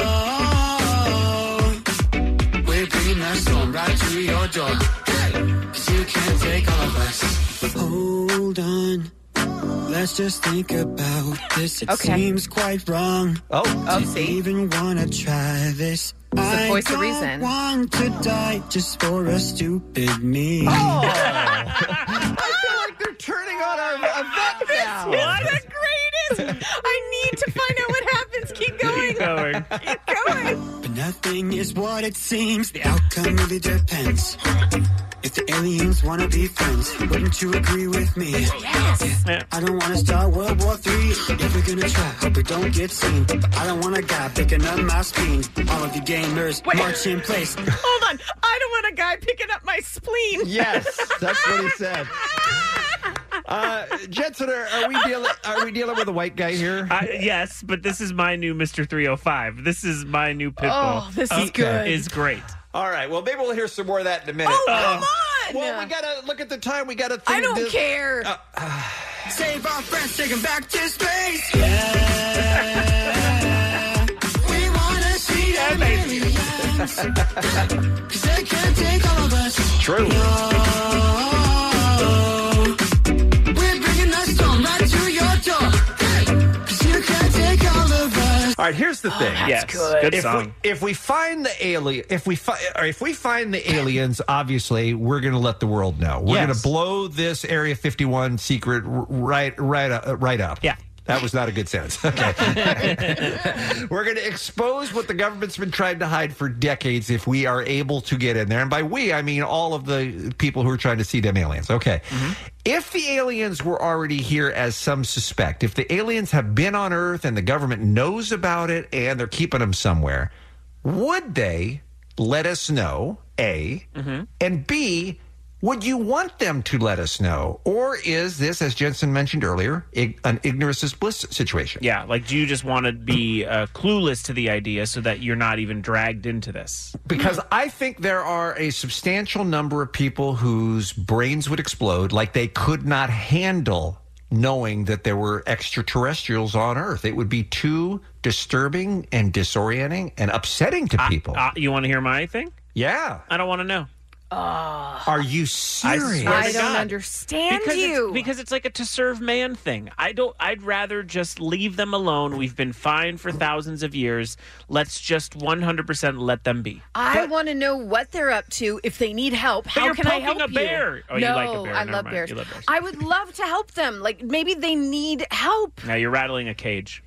We're bringing our storm right to your door. Cause you can't take all of us. Hold on. Let's just think about this. It Okay. seems quite wrong. Oh, Oh, to see. even wanna try this. the I voice of don't reason. want to die just for a stupid me. Oh. I feel like they're turning on our event now. It's the greatest. I need to find out what happens. Keep going. Keep going. Keep going. But nothing is what it seems. The outcome really depends. If the aliens want to be friends, wouldn't you agree with me? Yes. Yeah. I don't want to start World War Three. If we're gonna try, hope we don't get seen. But I don't want a guy picking up my spleen. All of you gamers, Wait. march in place. Hold on. I don't want a guy picking up my spleen. Yes, that's what he said. Uh, Jensen, are, are we dealing? Are we dealing with a white guy here? Uh, yes, but this is my new Mister three oh five. This is my new Pitbull. Oh, this is good. Is great. All right. Well, maybe we'll hear some more of that in a minute. Oh, Uh, come on. Well, we gotta look at the time. We gotta. I think don't this- care. Uh, Save our friends, take them back to space. Yeah. We wanna see them aliens. Cause they can't take all of us. True. No. We're bringing the storm right to your door. Cause you can't take all of us. All right. Here's the thing. Yes, good. good If song. we, if we find the alien, if we find, or if we find the aliens, obviously we're going to let the world know. We're Yes. going to blow this Area fifty-one secret r- right, right, uh, right up. Yeah. That was not a good sentence. Okay. We're going to expose what the government's been trying to hide for decades if we are able to get in there. And by we, I mean all of the people who are trying to see them aliens. Okay. If the aliens were already here, as some suspect, if the aliens have been on Earth and the government knows about it and they're keeping them somewhere, would they let us know, A, and B, would you want them to let us know? Or is this, as Jensen mentioned earlier, ig- an ignorance is bliss situation? Yeah, like, do you just want to be uh, clueless to the idea so that you're not even dragged into this? Because I think there are a substantial number of people whose brains would explode, like they could not handle knowing that there were extraterrestrials on Earth. It would be too disturbing and disorienting and upsetting to people. Uh, you want to hear my thing? Yeah. I don't want to know. Are you serious? I, swear I to don't God. understand because you. It's, because it's like a to serve man thing. I don't. I'd rather just leave them alone. We've been fine for thousands of years. Let's just one hundred percent let them be. I want to know what they're up to. If they need help, how you're can I poking help a you? bear. Oh, you no, like a bear. I Never love mind. bears. You love bears. I would love to help them. Like maybe they need help. Now you're rattling a cage.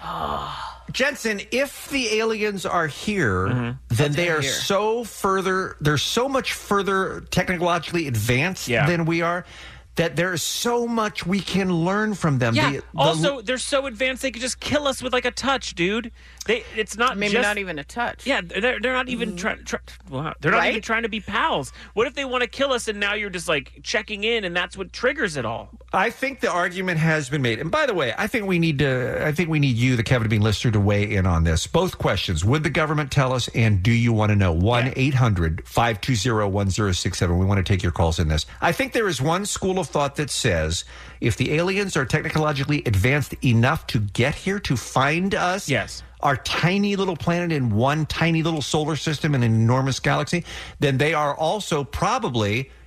Jensen, if the aliens are here, then they are here. so further, they're so much further technologically advanced Yeah. than we are, that there's so much we can learn from them. Yeah. The- the- also, they're so advanced they could just kill us with like a touch, dude. They. It's not Maybe just, not even a touch. Yeah, they're they're not even trying. Try, wow, they're not Right? even trying to be pals. What if they want to kill us and now you're just like checking in and that's what triggers it all? I think the argument has been made. And by the way, I think we need to, I think we need you, the Kevin Bean listener, to weigh in on this. Both questions. Would the government tell us, and do you want to know? one eight hundred five two zero one zero six seven. We want to take your calls in this. I think there is one school of thought that says if the aliens are technologically advanced enough to get here, to find us, Yes. our tiny little planet in one tiny little solar system in an enormous galaxy, then they are also probably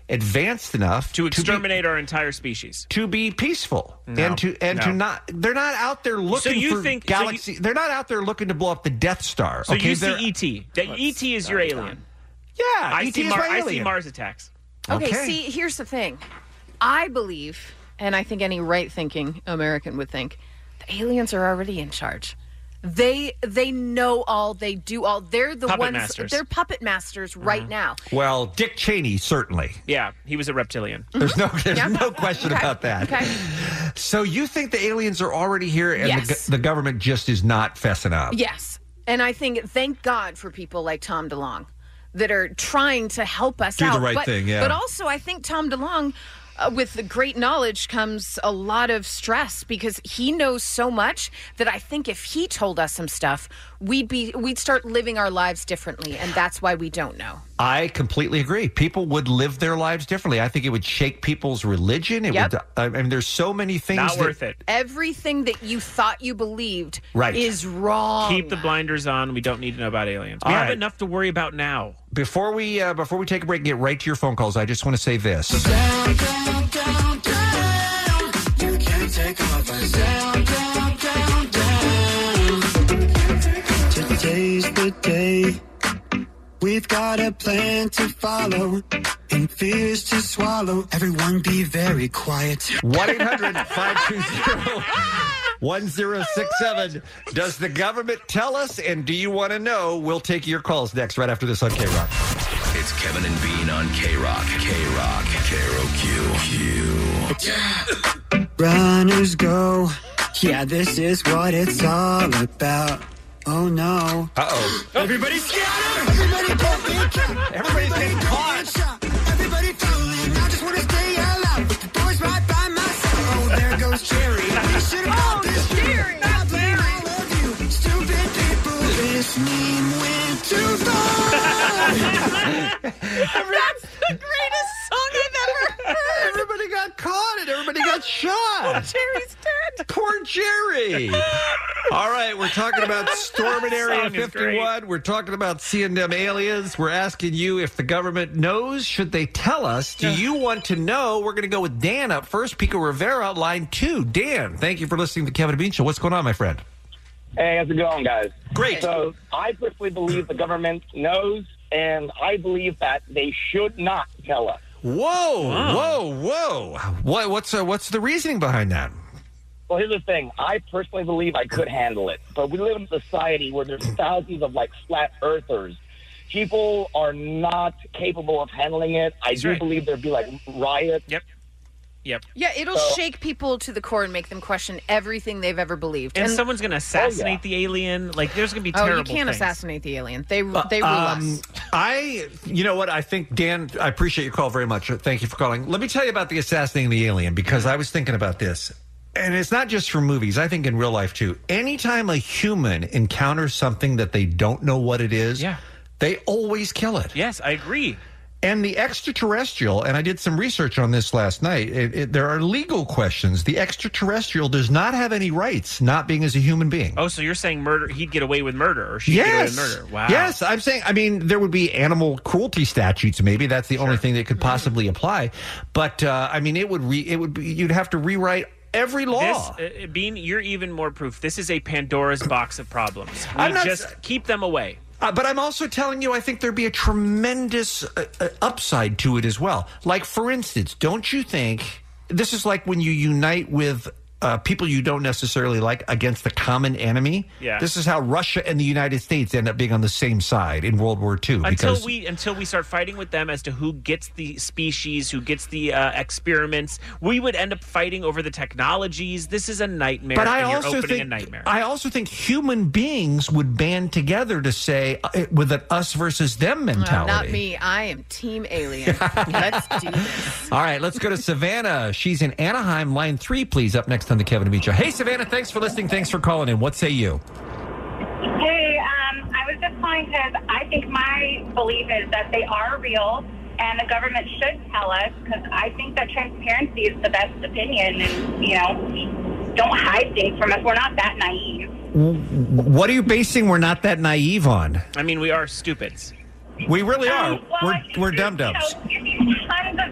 advanced enough to exterminate be, our entire species, to be peaceful, no, and to and no. to not. They're not out there looking so you for think, galaxy. So you, they're not out there looking to blow up the Death Star. So okay? you they're, see E T. That E T is your alien. Yeah, I E T see. is Mar- my I alien. see Mars attacks. Okay, Okay. see, here's the thing. I believe, and I think any right-thinking American would think, the aliens are already in charge. They they know all. They do all. They're the Puppet ones. masters. They're puppet masters right now. Well, Dick Cheney certainly. Yeah, he was a reptilian. There's no there's Yeah. no question Okay. about that. Okay. So you think the aliens are already here, and Yes. the, go- the government just is not fessing up? Yes. And I think, thank God for people like Tom DeLonge that are trying to help us Do the out. right but, thing, yeah. But also, I think Tom DeLonge, uh, with the great knowledge comes a lot of stress because he knows so much that I think if he told us some stuff, we'd be we'd start living our lives differently, and that's why we don't know. I completely agree. People would live their lives differently. I think it would shake people's religion. It Yep. would. I mean, there's so many things. Not that, worth it. Everything that you thought you believed Right. is wrong. Keep the blinders on. We don't need to know about aliens. We All have right. enough to worry about now. Before we uh, before we take a break and get right to your phone calls, I just want to say this. Down, down, down, down. You can't take off us. Down, down, down, down. Today's the day. We've got a plan to follow and fears to swallow. Everyone be very quiet. one eight hundred five two zero one zero six seven. Does the government tell us, and do you want to know? We'll take your calls next, right after this on K-Rock. It's Kevin and Bean on K-Rock. K-Rock. K R O Q. Q. Runners go. Yeah, this is what it's all about. Oh no. Uh-oh. Everybody scatter! Everybody don't be count. Everybody's getting caught. Everybody falling. I just want to stay alive. But the boys right by my side. Oh, there goes Jerry. We should have got this. Jerry. I blame all of you. Stupid people. This meme went too far. That's the greatest song I've ever heard. Everybody got caught and everybody got shot. Oh, Jerry's dead. Poor Jerry. All right, we're talking about storming Area Song is fifty-one. We're talking about seeing them aliens. We're asking you if the government knows. Should they tell us? Do you want to know? We're going to go with Dan up first. Pico Rivera, line two. Dan, thank you for listening to the Kevin and Bean Show. What's going on, my friend? Hey, how's it going, guys? Great. So I personally believe the government knows, and I believe that they should not tell us. Whoa, whoa, whoa. What, what's, uh, what's the reasoning behind that? Well, here's the thing. I personally believe I could handle it. But we live in a society where there's thousands of, like, flat earthers. People are not capable of handling it. I That's do right. believe there'd be, like, riots. Yep. Yep. Yeah, it'll So- shake people to the core and make them question everything they've ever believed. And, someone's going to assassinate the alien. Like, there's going to be Oh, terrible you can't things. assassinate the alien. They they rule Um, us. I, you know what? I think, Dan, I appreciate your call very much. Thank you for calling. Let me tell you about the assassinating the alien, because I was thinking about this. And it's not just for movies. I think in real life, too. Anytime a human encounters something that they don't know what it is, Yeah. they always kill it. Yes, I agree. And the extraterrestrial, and I did some research on this last night, it, it, there are legal questions. The extraterrestrial does not have any rights, not being as a human being. Oh, so you're saying murder? He'd get away with murder, or she'd Yes. get away with murder? Wow. Yes, I'm saying. I mean, there would be animal cruelty statutes. Maybe that's the only thing that could possibly apply. But uh, I mean, it would. Re, it would. Be, you'd have to rewrite every law. This, uh, Bean, you're even more proof. This is a Pandora's box of problems. We I'm not just s- keep them away. Uh, but I'm also telling you, I think there'd be a tremendous uh, uh, upside to it as well. Like, for instance, don't you think this is like when you unite with uh, people you don't necessarily like against the common enemy? Yeah. This is how Russia and the United States end up being on the same side in World War Two. Until because we until we start fighting with them as to who gets the species, who gets the uh, experiments, we would end up fighting over the technologies. This is a nightmare. But I and you're also opening think a nightmare. I also think human beings would band together to say uh, with an us versus them No, mentality. not me. I am Team Alien. Let's do this. All right, let's go to Savannah. She's in Anaheim. Line three, please, up next on the Kevin and Bean Show. Hey, Savannah, thanks for listening. Thanks for calling in. What say you? Hey, um, I was just calling because I think my belief is that they are real and the government should tell us, because I think that transparency is the best opinion, and, you know, don't hide things from us. We're not that naive. What are you basing we're not that naive on? I mean, we are stupids. We really are. Um, well, we're I think we're there's, dum-dums. You know, tons of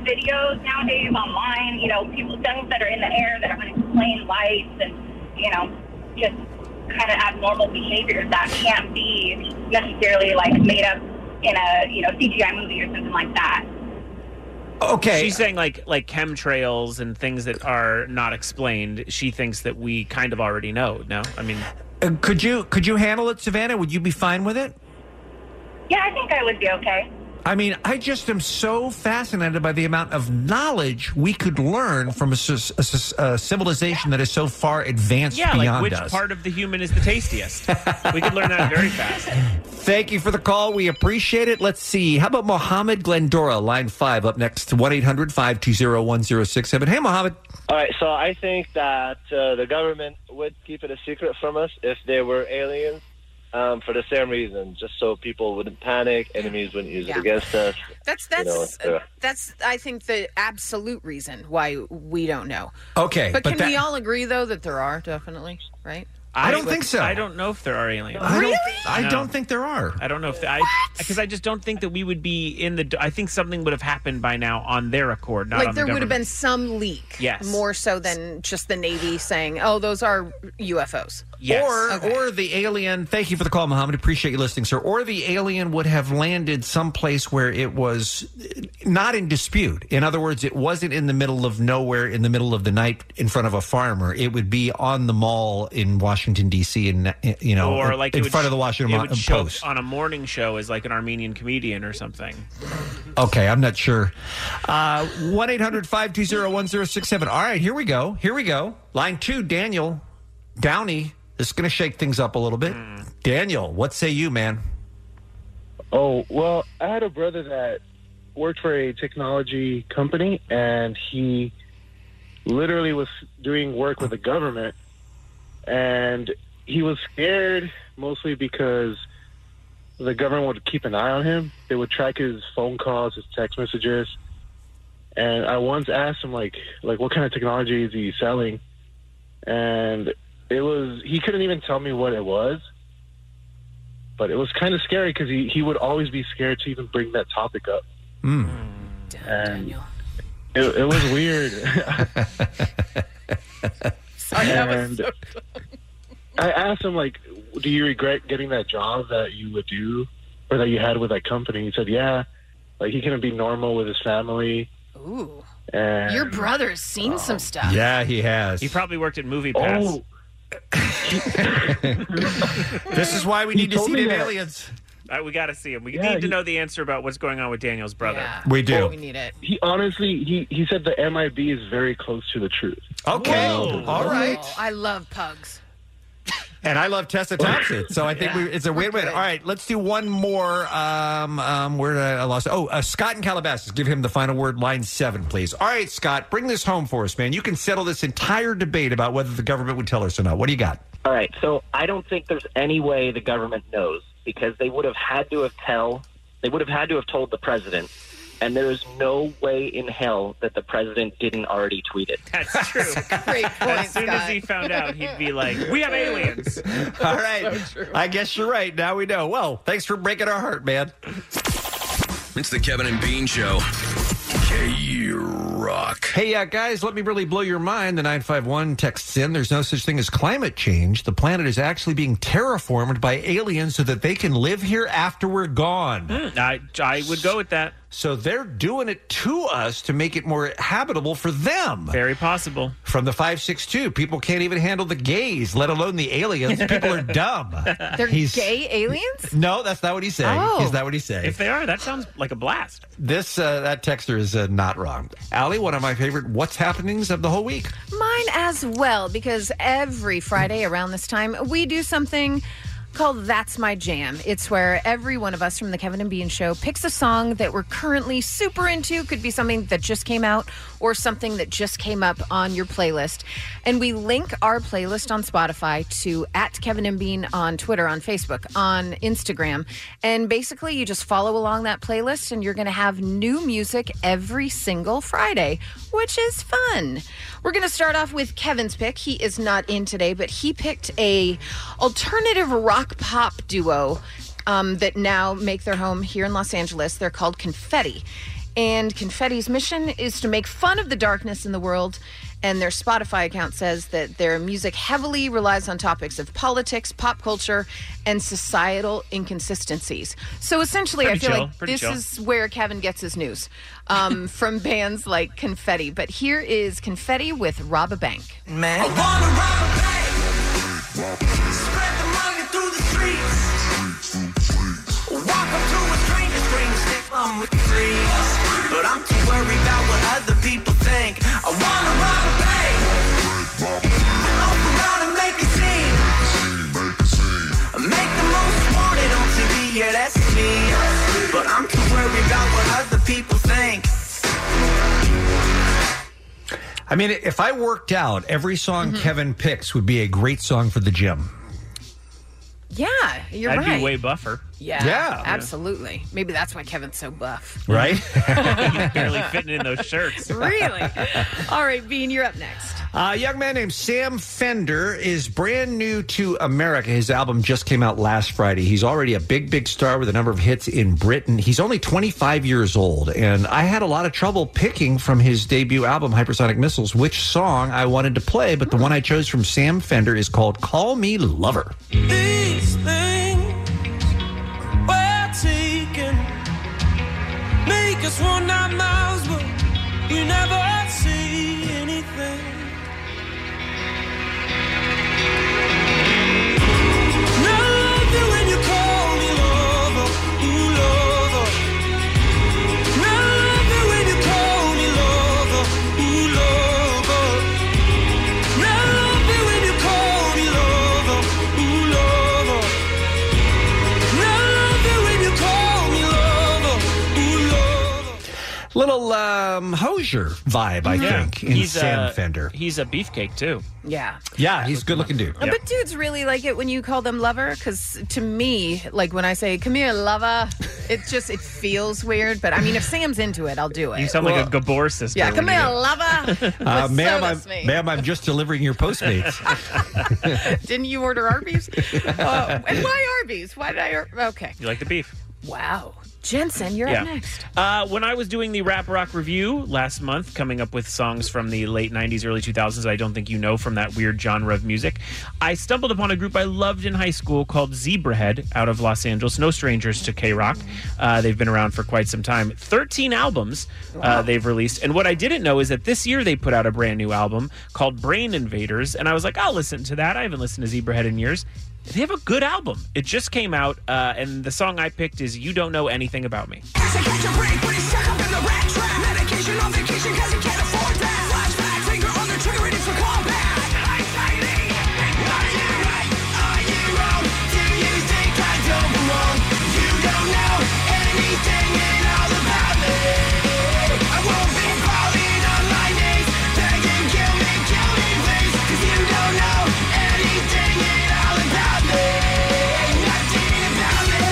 videos nowadays online, you know, people, things that are in the air that are unexplained lights and, you know, just kind of abnormal behaviors that can't be necessarily, like, made up in a, you know, C G I movie or something like that. Okay. She's saying like like chemtrails and things that are not explained. She thinks that we kind of already know. No, I mean, Uh, could you could you handle it, Savannah? Would you be fine with it? Yeah, I think I would be okay. I mean, I just am so fascinated by the amount of knowledge we could learn from a, s- a s- a civilization that is so far advanced yeah, beyond like which us. part of the human is the tastiest? We could learn that very fast. Thank you for the call. We appreciate it. Let's see. How about Mohammed Glendora, line five, up next, one eight hundred five two zero one zero six seven. Hey, Mohammed. All right, so I think that uh, the government would keep it a secret from us if they were aliens. Um, for the same reason, just so people wouldn't panic, enemies wouldn't use Yeah. it against us. That's that's You know, it's, uh, that's I think the absolute reason why we don't know. Okay, but, but can that- we all agree though that there are definitely right? I don't think so. I don't know if there are aliens. I don't- I don't think there are. I don't know if they, I because I just don't think that we would be in the. I think something would have happened by now on their accord, not like on there the would have been government's. some leak, Yes. more so than just the Navy saying, "Oh, those are U F Os." Or, or the alien, thank you for the call, Mohammed. Appreciate you listening, sir. Or the alien would have landed someplace where it was not in dispute. In other words, it wasn't in the middle of nowhere, in the middle of the night in front of a farmer. It would be on the mall in Washington, D C, and, you know, or like in it would front of the sh- Washington it Mo- would show Post. on a morning show as like an Armenian comedian or something. Okay, I'm not sure. Uh, one eight hundred five two zero one zero six seven. All right, here we go. Here we go. Line two, Daniel Downey. This is going to shake things up a little bit. Daniel, what say you, man? Oh, well, I had a brother that worked for a technology company, and he literally was doing work with the government, and he was scared mostly because the government would keep an eye on him. They would track his phone calls, his text messages, and I once asked him, like, like what kind of technology is he selling? And it was, he couldn't even tell me what it was, but it was kind of scary because he, he would always be scared to even bring that topic up. Mm. And it, it was weird. Sorry, that was And so I asked him, like, do you regret getting that job that you would do or that you had with that company? He said, yeah. Like, he couldn't be normal with his family. Ooh. And Your brother's seen some stuff. Yeah, he has. He probably worked at Movie Pass. Oh. This is why we He need to told see me the that. All aliens. right, we got to see him. We Yeah, need to he- know the answer about what's going on with Daniel's brother. We do. We need it. He honestly, he, he said the M I B is very close to the truth. Okay. Whoa. All right. Oh, I love pugs. And I love Tessa Thompson, so I think Yeah. we, it's a win-win. All right, let's do one more. Um, um, where did I, I lost? Oh, uh, Scott in Calabasas. Give him the final word, line seven, please. All right, Scott, bring this home for us, man. You can settle this entire debate about whether the government would tell us or not. What do you got? All right, so I don't think there's any way the government knows because they would have had to have tell they would have had to have told the president, and there is no way in hell that the president didn't already tweet it. That's true. Great point, As soon as he found out, he'd be like, "We have aliens." All right. I guess you're right. Now we know. Well, thanks for breaking our heart, man. It's the Kevin and Bean Show. K-Rock. Hey, uh, guys, let me really blow your mind. The nine five one texts in. There's no such thing as climate change. The planet is actually being terraformed by aliens so that they can live here after we're gone. Hmm, I, I would go with that. So they're doing it to us to make it more habitable for them. Very possible. From the five six two, people can't even handle the gays, let alone the aliens. People are dumb. They're He's- gay aliens? No, that's not what he's saying. Oh. He's not what he's saying. If they are, that sounds like a blast. This uh, that texter is uh, not wrong. Allie, one of my favorite what's happenings of the whole week. Mine as well, because every Friday around this time, we do something called That's My Jam. It's where every one of us from the Kevin and Bean Show picks a song that we're currently super into. Could be something that just came out or something that just came up on your playlist. And we link our playlist on Spotify to at Kevin and Bean on Twitter, on Facebook, on Instagram. And basically, you just follow along that playlist and you're going to have new music every single Friday, which is fun. We're going to start off with Kevin's pick. He is not in today, but he picked a alternative rock pop duo um, that now make their home here in Los Angeles. They're called Confetti. And Confetti's mission is to make fun of the darkness in the world. And their Spotify account says that their music heavily relies on topics of politics, pop culture, and societal inconsistencies. So essentially, Pretty I feel chill, like pretty this chill. is where Kevin gets his news, um, from bands like Confetti. But here is Confetti with Rob a Bank. Man. I wanna rob a bank. Spread the money through the streets. Walk up to a stranger, scream, stick on with trees. But I'm too worried about what other people think. I wanna rob a bank. Open around and make a scene. Make the most wanted on T V, yeah, that's me. But I'm too worried about what other people think. I mean, if I worked out, every song Mm-hmm. Kevin picks would be a great song for the gym. Yeah, you're I'd right. be way buffer. Yeah, Yeah. absolutely. Maybe that's why Kevin's so buff. Right? Barely fitting in those shirts. Really? All right, Bean, you're up next. A young man named Sam Fender is brand new to America. His album just came out last Friday. He's already a big, big star with a number of hits in Britain. He's only twenty-five years old, and I had a lot of trouble picking from his debut album, Hypersonic Missiles, which song I wanted to play, but the one I chose from Sam Fender is called Call Me Lover. These things we're taking make us run our mouths, but we never see anything. I love you when you call me lover, ooh, lover. I love you when you call me lover, ooh, lover. I love you when you call me lover, ooh, lover. I love you when you call me lover, ooh, lover. Little um, Hosier vibe, I Yeah. think, in He's Sam a, Fender. He's a beefcake, too. Yeah. Yeah, he's a good-looking dude. Uh, But dudes really like it when you call them lover, because to me, like when I say, come here, lover, it just, it feels weird. But I mean, if Sam's into it, I'll do it. You sound like a Gabor sister. Yeah, come when you here, do it. lover. Uh, With ma'am, soda I'm, sweet. ma'am, I'm just delivering your Postmates. Didn't you order Arby's? uh, and why Arby's? Why did I? Or- okay. You like the beef? Wow. Jensen, you're up next. Uh, when I was doing the Rap Rock review last month, coming up with songs from the late nineties, early two thousands I don't think you know from that weird genre of music, I stumbled upon a group I loved in high school called Zebrahead out of Los Angeles. No strangers to K-Rock. Uh, they've been around for quite some time. thirteen albums uh, they've released. And what I didn't know is that this year they put out a brand new album called Brain Invaders. And I was like, I'll listen to that. I haven't listened to Zebrahead in years. They have a good album. It just came out, uh, and the song I picked is You Don't Know Anything About Me. Medication on vacation cause you can't afford that. Flashback, finger on the trigger, ready for combat. Anxiety, are you right? Are you wrong? Do you think I don't belong? You don't know anything at all about me. I won't be falling on my knees, begging, kill me, kill me, please. Cause you don't know anything at all about me. Nothing about me.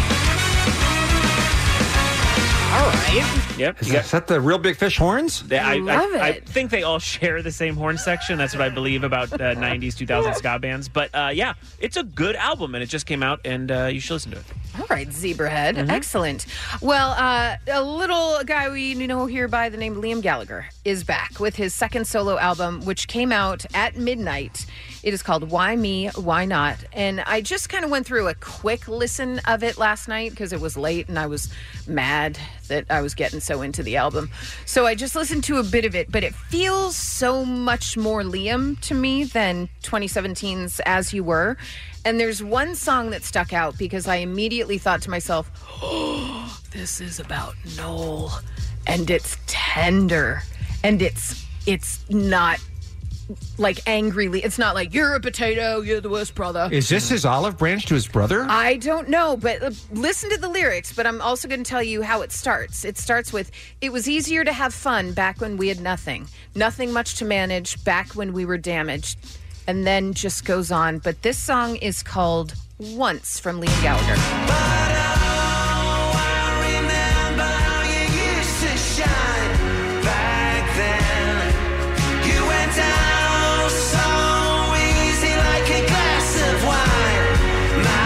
All right. Yep. Is that, is that the Real Big Fish horns? They, I, love I, I it. think they all share the same horn section. That's what I believe about uh, nineties, two thousands ska bands. But uh, yeah, it's a good album, and it just came out, and uh, you should listen to it. All right, Zebrahead. Excellent. Well, uh, a little guy we know here by the name Liam Gallagher is back with his second solo album, which came out at midnight. It is called Why Me, Why Not? And I just kind of went through a quick listen of it last night because it was late and I was mad that I was getting so into the album. So I just listened to a bit of it, but it feels so much more Liam to me than twenty seventeen's As You Were. And there's one song that stuck out because I immediately thought to myself, oh, this is about Noel. And it's tender. And it's it's not like angrily. It's not like, you're a potato, you're the worst brother. Is this his olive branch to his brother? I don't know, but uh, listen to the lyrics. But I'm also going to tell you how it starts. It starts with, it was easier to have fun back when we had nothing. Nothing much to manage back when we were damaged. And then just goes on. But this song is called Once from Liam Gallagher.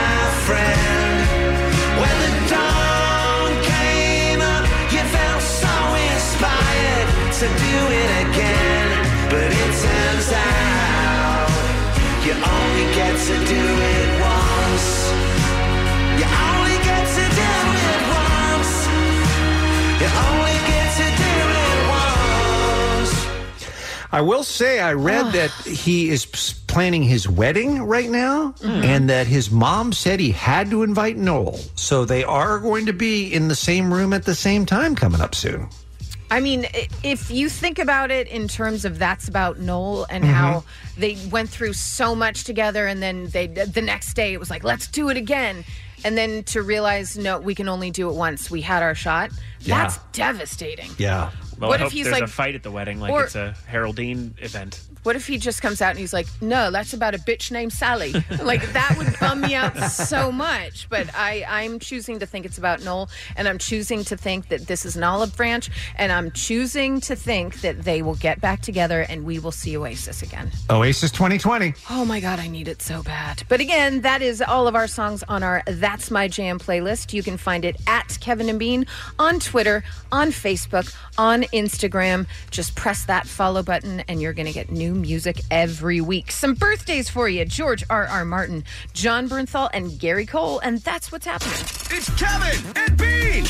When the dawn came up, you felt so to do it again, but it turns out you only get to do it once. You only get to do it once. You only get to do it once. I will say I read that he is planning his wedding right now, Mhm. and that his mom said he had to invite Noel. So they are going to be in the same room at the same time coming up soon. I mean, i- if you think about it in terms of That's About Noel and Mhm. how they went through so much together, and then they the next day it was like, let's do it again. And then to realize, no, we can only do it once. We had our shot. Yeah. That's devastating. Yeah. Well, What I if hope he's there's like- a fight at the wedding, like or- it's a Haroldine event. What if he just comes out and he's like, no, that's about a bitch named Sally? Like, that would bum me out so much. But I, I'm choosing to think it's about Noel, and I'm choosing to think that this is an olive branch, and I'm choosing to think that they will get back together and we will see Oasis again. Oasis twenty twenty. Oh my God, I need it so bad. But again, that is all of our songs on our That's My Jam playlist. You can find it at Kevin and Bean on Twitter, on Facebook, on Instagram. Just press that follow button and you're going to get new music every week. Some birthdays for you: George R R. Martin, John Bernthal, and Gary Cole. And that's what's happening. It's Kevin and Bean.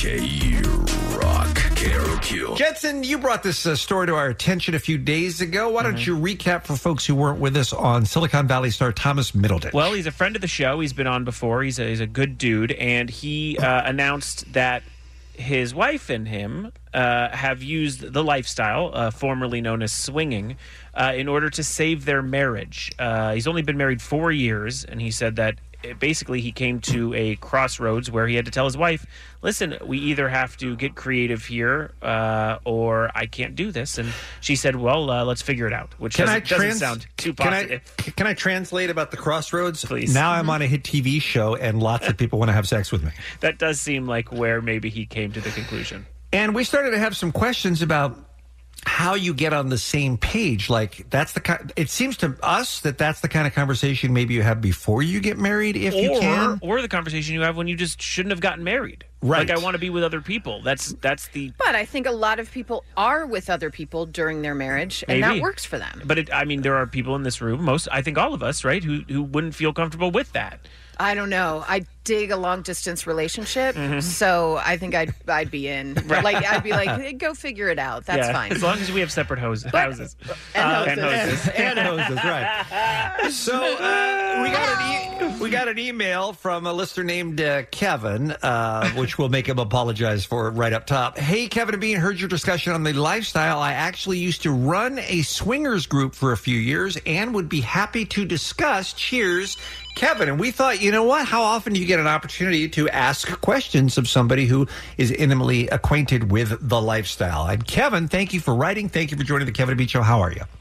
K-Rock, K R O Q. Jensen, you brought this uh, story to our attention a few days ago. Why don't you recap for folks who weren't with us on Silicon Valley star Thomas Middleditch? Well, he's a friend of the show. He's been on before. He's a, he's a good dude. And he uh, announced that his wife and him uh, have used the lifestyle, uh, formerly known as swinging, uh, in order to save their marriage. Uh, he's only been married four years, and he said that uh, basically he came to a crossroads where he had to tell his wife, listen, we either have to get creative here uh, or I can't do this. And she said, well, uh, let's figure it out, which Can doesn't, I doesn't trans- sound too can I- positive. Can I translate about the crossroads? Please. Now I'm on a hit T V show and lots of people want to have sex with me. That does seem like where maybe he came to the conclusion. And we started to have some questions about how you get on the same page. Like, that's the kind, it seems to us that that's the kind of conversation maybe you have before you get married, if you or, can. or the conversation you have when you just shouldn't have gotten married. Right. Like, I want to be with other people. That's that's the. But I think a lot of people are with other people during their marriage, and Maybe. that works for them. But it, I mean, there are people in this room, most, I think all of us, right, who who wouldn't feel comfortable with that. I don't know. I dig a long distance relationship, Mhm. so I think I'd I'd be in. Right. Like I'd be like, hey, go figure it out. That's Yeah, fine. As long as we have separate hose, houses. And Uh, hoses. and hoses. And hoses, right. So uh, we got an e- we got an email from a listener named uh, Kevin, uh, which we'll make him apologize for right up top. Hey, Kevin and Bean, heard your discussion on the lifestyle. I actually used to run a swingers group for a few years and would be happy to discuss. Cheers, Kevin. And we thought, you know what? How often do you get an opportunity to ask questions of somebody who is intimately acquainted with the lifestyle? And Kevin, thank you for writing. Thank you for joining the Kevin and Bean Show. How are you?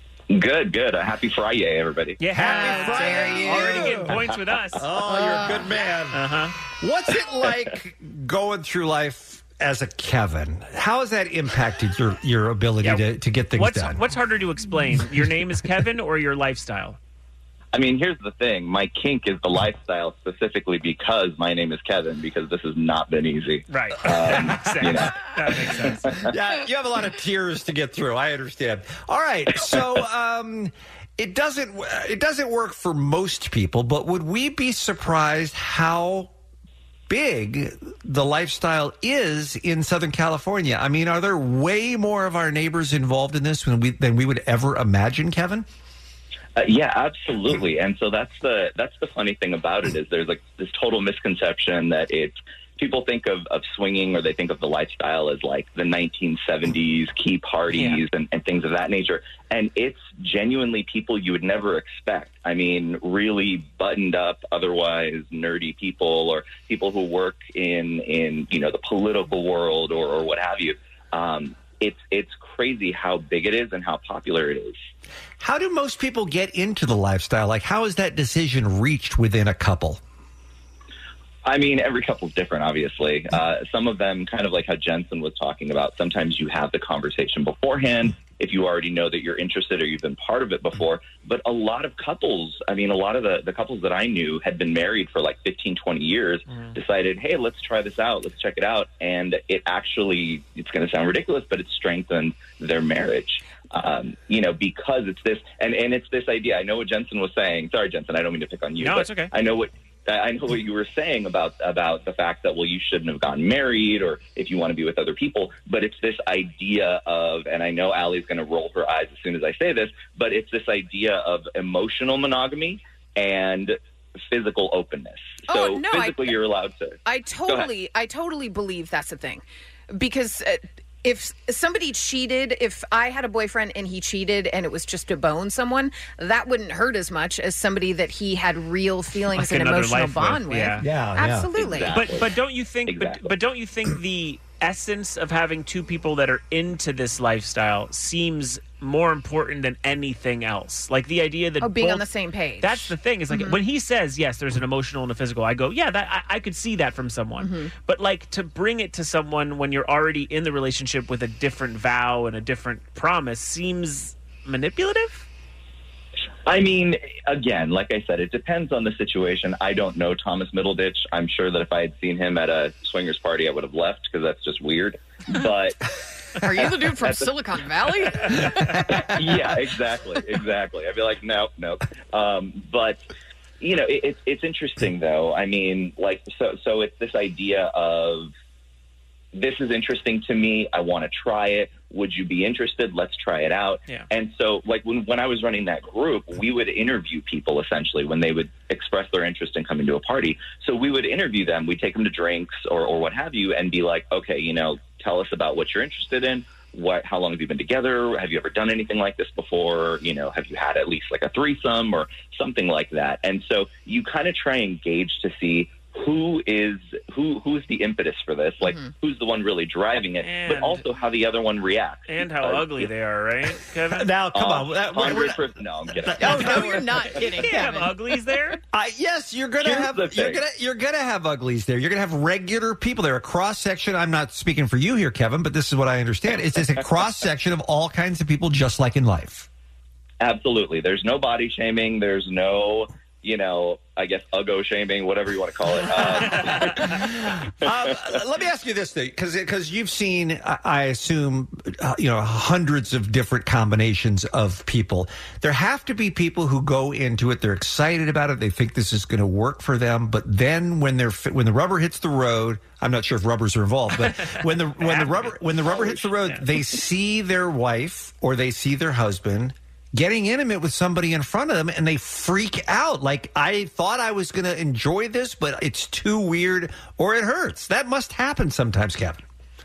Good, good. Uh, happy Friday, everybody. Yeah, happy Friday. Already getting points with us. Oh, you're a good man. Uh-huh. What's it like going through life as a Kevin? How has that impacted your, your ability Yeah. to, to get things What's, done? what's harder to explain? Your name is Kevin or your lifestyle? I mean, here's the thing. My kink is the lifestyle specifically because my name is Kevin, because this has not been easy. Right. Um, That makes sense. you know. That makes sense. Yeah, you have a lot of tears to get through. I understand. All right, so um, it doesn't it doesn't work for most people, but would we be surprised how big the lifestyle is in Southern California? I mean, are there way more of our neighbors involved in this than we than we would ever imagine, Kevin? Uh, yeah, absolutely. And so that's the that's the funny thing about it is there's like this total misconception that it's people think of, of swinging or they think of the lifestyle as like the nineteen seventies key parties and, and things of that nature. And it's genuinely people you would never expect. I mean, really buttoned up, otherwise nerdy people or people who work in, in you know, the political world or, or what have you. Um, it's it's crazy how big it is and how popular it is. How do most people get into the lifestyle? Like, how is that decision reached within a couple? I mean, every couple's different, obviously. Uh, some of them, kind of like how Jensen was talking about, sometimes you have the conversation beforehand. if you already know that you're interested or you've been part of it before. But a lot of couples, I mean, a lot of the, the couples that I knew had been married for like fifteen, twenty years, mm. decided, hey, let's try this out. Let's check it out. And it actually, it's going to sound ridiculous, but it strengthened their marriage. Um, you know, because it's this, and, and it's this idea. I know what Jensen was saying. Sorry, Jensen, I don't mean to pick on you. No, but it's okay. I know what I know what you were saying about about the fact that, well, you shouldn't have gotten married, or if you want to be with other people. But it's this idea of, and I know Allie's going to roll her eyes as soon as I say this, but it's this idea of emotional monogamy and physical openness. So Oh, no, physically, I- you're allowed to. I Go ahead. totally, I totally believe that's the thing, because uh, if somebody cheated, if I had a boyfriend and he cheated and it was just to bone someone, that wouldn't hurt as much as somebody that he had real feelings Like and another emotional life bond with. Yeah, Absolutely. But but don't you think? But, but don't you think the essence of having two people that are into this lifestyle seems more important than anything else? Like the idea that Oh, being both- on the same page. That's the thing. Is like Mhm. when he says yes, there's an emotional and a physical. I go, yeah, that I, I could see that from someone. Mhm. But like to bring it to someone when you're already in the relationship with a different vow and a different promise seems manipulative. I mean, again, like I said, it depends on the situation. I don't know Thomas Middleditch. I'm sure that if I had seen him at a swingers party, I would have left because that's just weird. But Are you the dude from At the- Silicon Valley? yeah, exactly, exactly. I'd be like, nope, nope. Um, but you know, it, it's it's interesting though. I mean, like, so so it's this idea of this is interesting to me. I want to try it. Would you be interested? Let's try it out. Yeah. And so, like, when, when I was running that group, we would interview people, essentially, when they would express their interest in coming to a party. So we would interview them. We'd take them to drinks or, or what have you and be like, okay, you know, tell us about what you're interested in. What, how long have you been together? Have you ever done anything like this before? You know, have you had at least like a threesome or something like that? And so you kind of try and gauge to see who is who who's the impetus for this, like who's the one really driving it, And- but also how the other one reacts. And how Because ugly if- they are, right, Kevin? Now, come on. Uh, That- we're- we're one hundred percent No, I'm kidding. Oh, no, you're not kidding. You can't have Kevin. uglies there. I, yes, you're gonna Here's have the you're thing. gonna you're gonna have uglies there. You're gonna have regular people there. A cross section. I'm not speaking for you here, Kevin, but this is what I understand. It's just a cross section of all kinds of people, just like in life. Absolutely. There's no body shaming. There's no, you know, I guess uggo shaming, whatever you want to call it. Um, um, let me ask you this, thing, because because you've seen, I I assume, uh, you know, hundreds of different combinations of people. There have to be people who go into it. They're excited about it. They think this is going to work for them. But then when they're fi- when the rubber hits the road, I'm not sure if rubbers are involved, but when the when the rubber when the rubber hits the road, they see their wife or they see their husband getting intimate with somebody in front of them, and they freak out. Like, I thought I was going to enjoy this, but it's too weird, or it hurts. That must happen sometimes, Kevin.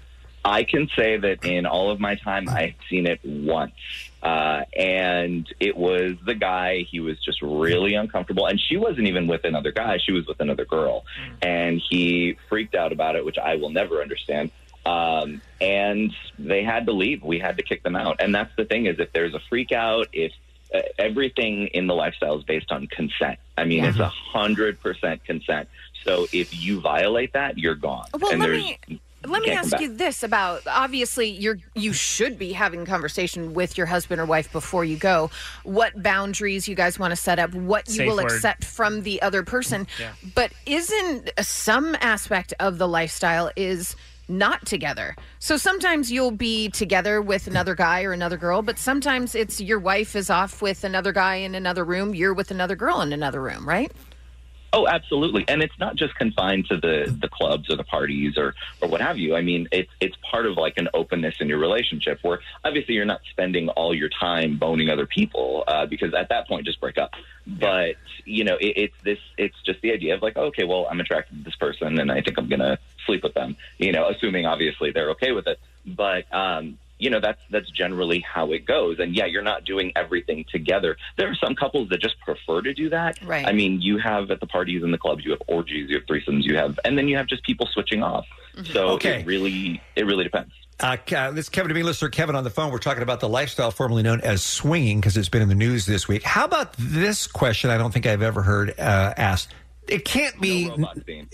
I can say that in all of my time, I've seen it once. Uh, and it was the guy, he was just really uncomfortable. And she wasn't even with another guy, she was with another girl. And he freaked out about it, which I will never understand. Um, and they had to leave. We had to kick them out. And that's the thing is, if there's a freak out, if uh, everything in the lifestyle is based on consent. I mean, it's a hundred percent consent. So if you violate that, you're gone. Well, and let there's, me you let me can't come ask back. you this about, obviously you're you should be having a conversation with your husband or wife before you go. What boundaries you guys want to set up, what you Safe will word. accept from the other person. Yeah. But isn't some aspect of the lifestyle is not together. So sometimes you'll be together with another guy or another girl, but sometimes it's your wife is off with another guy in another room, you're with another girl in another room, right? Oh, absolutely. And it's not just confined to the, the clubs or the parties or, or what have you. I mean, it's it's part of like an openness in your relationship where obviously you're not spending all your time boning other people uh, because at that point, just break up. But, you know, it, it's this it's just the idea of like, okay, well, I'm attracted to this person and I think I'm going to sleep with them, you know, assuming obviously they're okay with it. But, um, you know, that's that's generally how it goes. And yeah, you're not doing everything together. There are some couples that just prefer to do that. Right. I mean, you have at the parties and the clubs, you have orgies, you have threesomes, you have, and then you have just people switching off. So Okay. it really, it really depends. Uh, Ke- this is Kevin to me, listener Kevin on the phone. We're talking about the lifestyle formerly known as swinging because it's been in the news this week. How about this question? I don't think I've ever heard uh, asked. it can't be. No robots, Bean.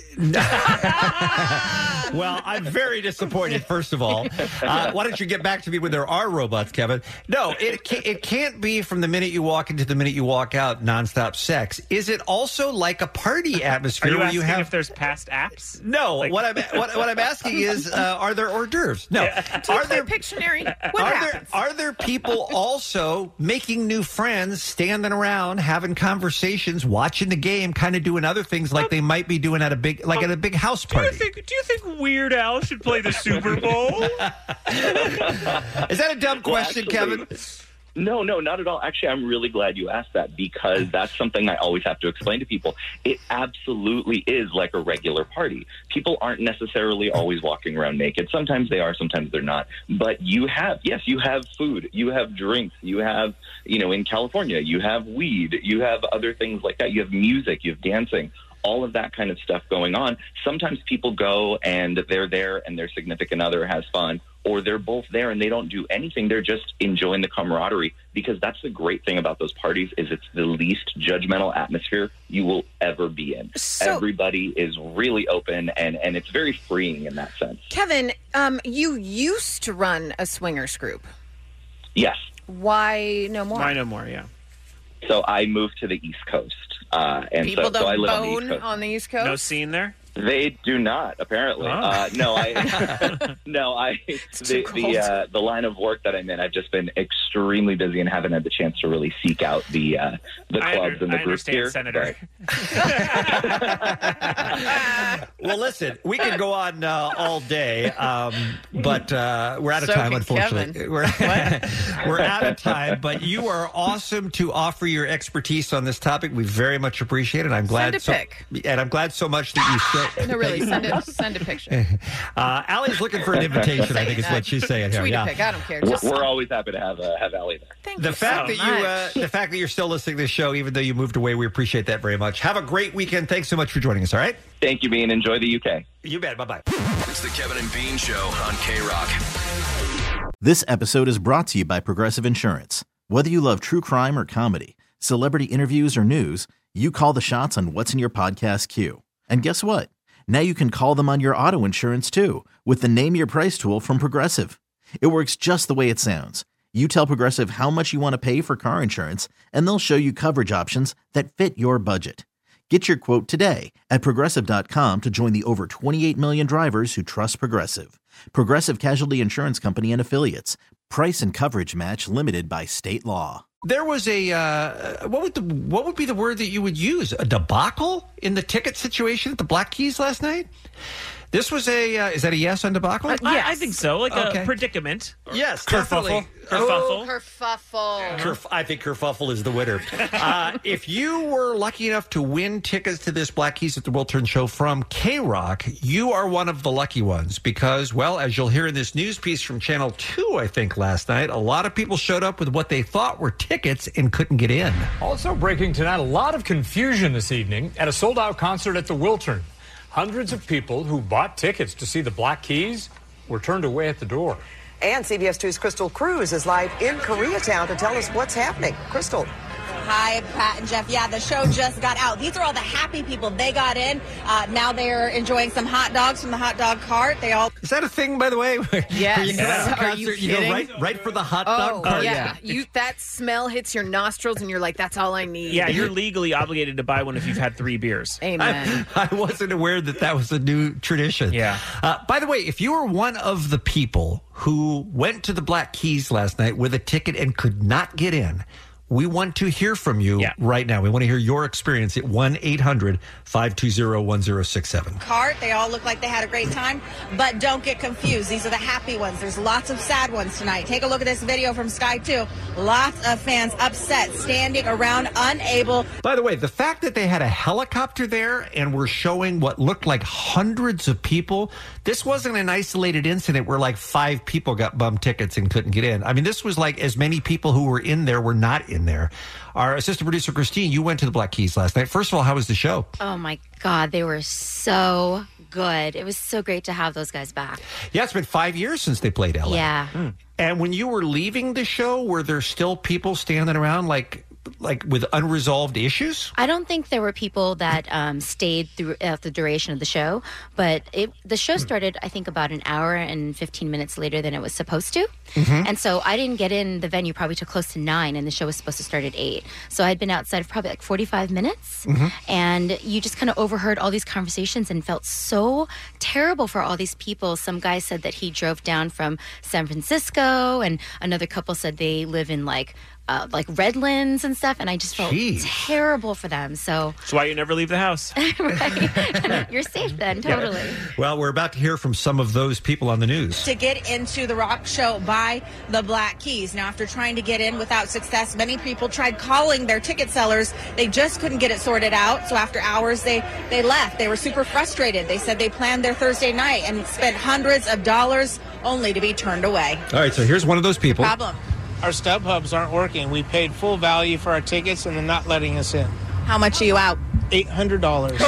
Well, I'm very disappointed, first of all. Uh, why don't you get back to me when there are robots, Kevin? No, it can't, it can't be from the minute you walk into the minute you walk out, nonstop sex. Is it also like a party atmosphere Are you where asking you have if there's past apps? No, Like- what I'm what, what I'm asking is, uh, are there hors d'oeuvres? No, Do you are play there Pictionary? What are happens? there are there people also making new friends, standing around, having conversations, watching the game, kind of doing other things like they might be doing at a big like at a big house Do you party? think Do you think Weird Al should play the Super Bowl? Is that a dumb Well, question, actually- Kevin? No, no, not at all. Actually, I'm really glad you asked that because that's something I always have to explain to people. It absolutely is like a regular party. People aren't necessarily always walking around naked. Sometimes they are, sometimes they're not. But you have, yes, you have food, you have drinks, you have, you know, in California, you have weed, you have other things like that. You have music, you have dancing. All of that kind of stuff going on. Sometimes people go and they're there and their significant other has fun, or they're both there and they don't do anything. They're just enjoying the camaraderie, because that's the great thing about those parties is it's the least judgmental atmosphere you will ever be in. So- Everybody is really open and, and it's very freeing in that sense. Kevin, um, you used to run a swingers group. Yes. Why no more? Why no more? Yeah. So I moved to the East Coast. Uh, and People so, don't so I live on the East bone Coast. on the East Coast. No scene there. They do not, apparently. Oh. Uh, no, I no, I the the, uh, the line of work that I'm in, I've just been extremely busy and haven't had the chance to really seek out the uh, the I clubs under- and the I groups understand, here. Senator. Well, listen, we can go on uh, all day, um, but uh, we're out of So time, can unfortunately. Kevin. We're, we're out of time, but you are awesome to offer your expertise on this topic. We very much appreciate it. I'm glad Send a so, pic. and I'm glad so much that you still. No, really, send it. Send a picture. Uh, Allie's looking for an invitation, I think is what she's saying here. Tweet Yeah. a pic. I don't care. We're, Just we're always happy to have uh, have Allie there. thank The you fact so that you, uh, much. the fact that you're still listening to this show, even though you moved away, we appreciate that very much. Have a great weekend. Thanks so much for joining us. All right. Thank you, Bean. Enjoy the U K. You bet. Bye bye. It's the Kevin and Bean Show on K-Rock. This episode is brought to you by Progressive Insurance. Whether you love true crime or comedy, celebrity interviews or news, you call the shots on what's in your podcast queue. And guess what? Now you can call them on your auto insurance too with the Name Your Price tool from Progressive. It works just the way it sounds. You tell Progressive how much you want to pay for car insurance, and they'll show you coverage options that fit your budget. Get your quote today at Progressive dot com to join the over twenty-eight million drivers who trust Progressive. Progressive Casualty Insurance Company and Affiliates. Price and coverage match limited by state law. There was a uh, what would the what would be the word that you would use? A debacle in the ticket situation at the Black Keys last night. This was a uh, is that a yes on debacle? I, I think so. Like Okay. a predicament. Yes, Kerfuffle. definitely. Kerfuffle. Kerfuffle. Kerf- I think Kerfuffle is the winner. Uh, if you were lucky enough to win tickets to this Black Keys at the Will Turn show from K-Rock, you are one of the lucky ones because, well, as you'll hear in this news piece from Channel two, I think, last night, a lot of people showed up with what they thought were tickets and couldn't get in. Also breaking tonight, a lot of confusion this evening at a sold-out concert at the Wiltern. Hundreds of people who bought tickets to see the Black Keys were turned away at the door. And C B S two's Crystal Cruz is live in Koreatown to tell us what's happening. Crystal. Hi, Pat and Jeff. Yeah, the show just got out. These are all the happy people. They got in. Uh, now they're enjoying some hot dogs from the hot dog cart. They all. Is that a thing, by the way? Yes. You go to a Are concert, you you go kidding? right, right for the hot Oh, dog cart. yeah. You that smell hits your nostrils, and you're like, "That's all I need." Yeah, you're legally obligated to buy one if you've had three beers. Amen. I, I wasn't aware that that was a new tradition. Yeah. Uh, by the way, if you were one of the people who went to the Black Keys last night with a ticket and could not get in, we want to hear from you right now. We want to hear your experience at one eight hundred five two zero one zero six seven. Cart. They all look like they had a great time, but don't get confused. These are the happy ones. There's lots of sad ones tonight. Take a look at this video from Sky two. Lots of fans upset, standing around, unable. By the way, the fact that they had a helicopter there and were showing what looked like hundreds of people, this wasn't an isolated incident where like five people got bum tickets and couldn't get in. I mean, this was like as many people who were in there were not in there. Our assistant producer, Christine, you went to the Black Keys last night. First of all, how was the show? Oh my God, they were so good. It was so great to have those guys back. Yeah, it's been five years since they played L A. Yeah. And when you were leaving the show, were there still people standing around like like with unresolved issues? I don't think there were people that um, stayed throughout the duration of the show, but it, the show started, I think, about an hour and fifteen minutes later than it was supposed to. Mhm. And so I didn't get in the venue probably till close to nine, and the show was supposed to start at eight. So I'd been outside for probably like forty-five minutes, Mhm. and you just kind of overheard all these conversations and felt so terrible for all these people. Some guy said that he drove down from San Francisco, and another couple said they live in like uh, like Redlands and stuff, and I just felt Jeez. terrible for them. So That's why you never leave the house. you're safe then, totally. Well, we're about to hear from some of those people on the news. To get into the rock show by the Black Keys. Now, after trying to get in without success, many people tried calling their ticket sellers. They just couldn't get it sorted out. So after hours, they, they left. They were super frustrated. They said they planned their Thursday night and spent hundreds of dollars only to be turned away. All right, so here's one of those people. Problem. Our StubHubs aren't working. We paid full value for our tickets, and they're not letting us in. How much are you out? eight hundred dollars.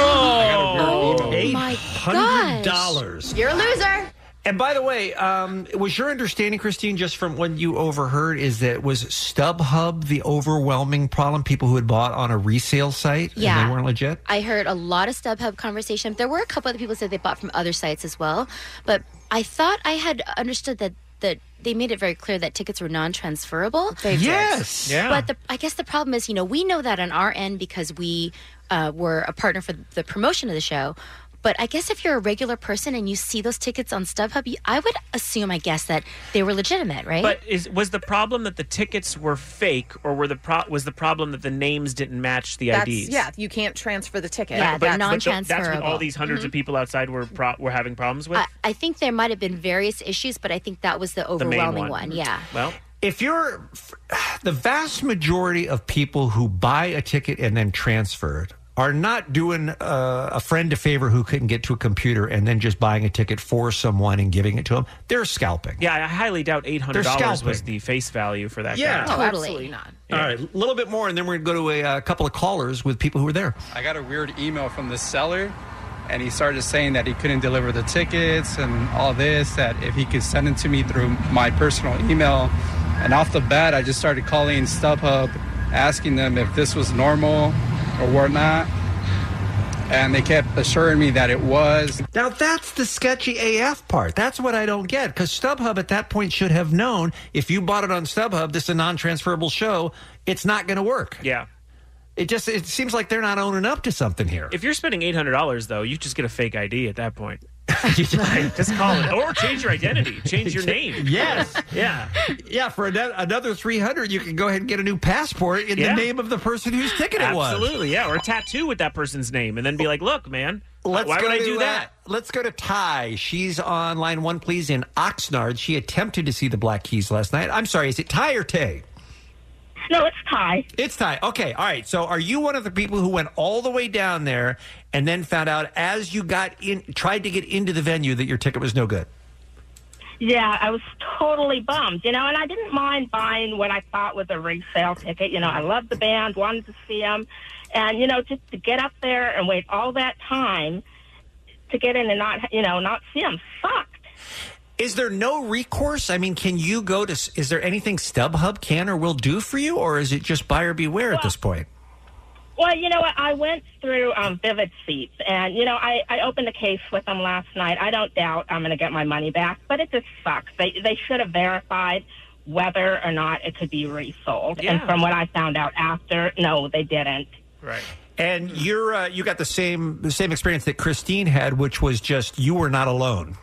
Oh, Oh, my eight hundred dollars. You're a loser. And by the way, um, was your understanding, Christine, just from what you overheard, is that was StubHub the overwhelming problem? People who had bought on a resale site Yeah. and they weren't legit? I heard a lot of StubHub conversation. There were a couple other people who said they bought from other sites as well. But I thought I had understood that, that they made it very clear that tickets were non-transferable. They did. Yes. Yeah. But the, I guess the problem is, you know, we know that on our end because we uh, were a partner for the promotion of the show. But I guess if you're a regular person and you see those tickets on StubHub, you, I would assume, I guess, that they were legitimate, right? But is was the problem that the tickets were fake, or were the pro- was the problem that the names didn't match the That's, I Ds? yeah, you can't transfer the ticket. Yeah, But- they're but th- That's what non-transferable. all these 100s of Mhm. people outside were pro- were having problems with. I, I think there might have been various issues, but I think that was the The main overwhelming one. one. Yeah. Well, If you're the vast majority of people who buy a ticket and then transfer it are not doing uh, a friend a favor who couldn't get to a computer and then just buying a ticket for someone and giving it to them. They're scalping. yeah, I highly doubt eight hundred They're dollars scalping. was the face value for that. Yeah. guy. Oh, absolutely not. All right, a little bit more, and then we're going to go to a, uh couple of callers with people who were there. I got a weird email from the seller, and he started saying that he couldn't deliver the tickets and all this, that if he could send it to me through my personal email. And off the bat, I just started calling StubHub, asking them if this was normal or whatnot. And they kept assuring me that it was. Now, that's the sketchy A F part. That's what I don't get, because StubHub at that point should have known if you bought it on StubHub, this is a non-transferable show, it's not going to work. Yeah. It just it seems like they're not owning up to something here. If you're spending eight hundred dollars, though, you just get a fake I D at that point. Just call it, or change your identity, change your name. Yes. Yeah. Yeah, for ano- another three hundred dollars, you can go ahead and get a new passport in Yeah. the name of the person whose ticket it was. Absolutely, yeah. Or a tattoo with that person's name, and then be like, look, man, Let's why go would I to, do uh, that? let's go to Ty. She's on line one, please, in Oxnard. She attempted to see the Black Keys last night. I'm sorry, is it Ty or Tay? No, it's Ty. It's Ty. Okay, all right. So are you one of the people who went all the way down there and then found out as you got in, tried to get into the venue that your ticket was no good? Yeah, I was totally bummed, you know, and I didn't mind buying what I thought was a resale ticket. You know, I loved the band, wanted to see them. And, you know, just to get up there and wait all that time to get in and not, you know, not see them sucked. Is there no recourse? I mean, can you go to, is there anything StubHub can or will do for you, or is it just buyer beware at this point? Well, you know what? I went through um, Vivid Seats, and, you know, I, I opened a case with them last night. I don't doubt I'm going to get my money back, but it just sucks. They, they should have verified whether or not it could be resold. Yeah. And from what I found out after, no, they didn't. Right. And you're uh, you got the same the same experience that Christine had, which was just you were not alone.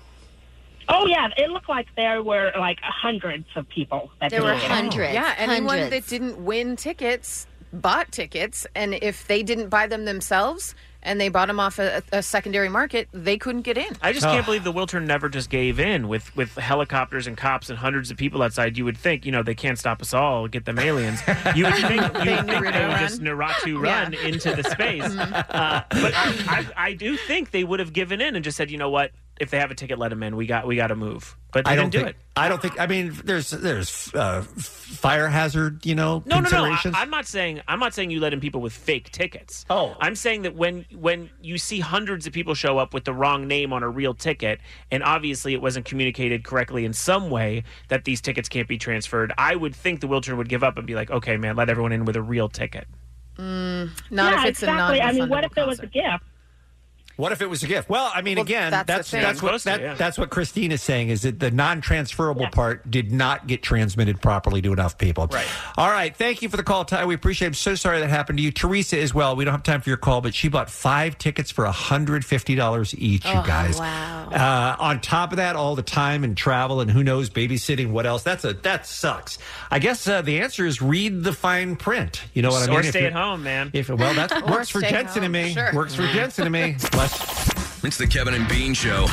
Oh, yeah. It looked like there were, like, hundreds of people. That There were didn't get in. hundreds. Yeah, anyone Hundreds. that didn't win tickets bought tickets, and if they didn't buy them themselves and they bought them off a, a secondary market, they couldn't get in. I just can't believe the Wiltern never just gave in with, with helicopters and cops and hundreds of people outside. You would think, you know, they can't stop us all, get them aliens. You would think, you would think they would just Naruto run Yeah. into the space. Mhm. Uh, but I, I, I do think they would have given in and just said, you know what, if they have a ticket, let them in. We got we got to move. But they I didn't don't do think, it. I don't think. I mean, there's there's uh, fire hazard, you know, No, no, no. I, considerations. I'm not saying I'm not saying you let in people with fake tickets. Oh, I'm saying that when when you see hundreds of people show up with the wrong name on a real ticket, and obviously it wasn't communicated correctly in some way that these tickets can't be transferred, I would think the Wiltern would give up and be like, okay, man, let everyone in with a real ticket. Mm, not yeah, if it's exactly. a I mean, what if non-refundable there was a gift? What if it was a gift? Well, I mean, Well, again, that's the that's thing. that's, what Supposed to, that, yeah. that's what Christine is saying is that the non-transferable part did not get transmitted properly to enough people. Right. All right. Thank you for the call, Ty. We appreciate it. I'm so sorry that happened to you. Teresa as well. We don't have time for your call, but she bought five tickets for one hundred fifty dollars each, you Oh, guys. wow. Uh, on top of that, all the time and travel and who knows, babysitting, what else? That's a That sucks. I guess uh, the answer is read the fine print. You know what I mean? Or If stay you- at home, man. If Well, that Or works for stay Jensen home, and me. sure. Works for Jensen and me. Less. It's the Kevin and Bean Show.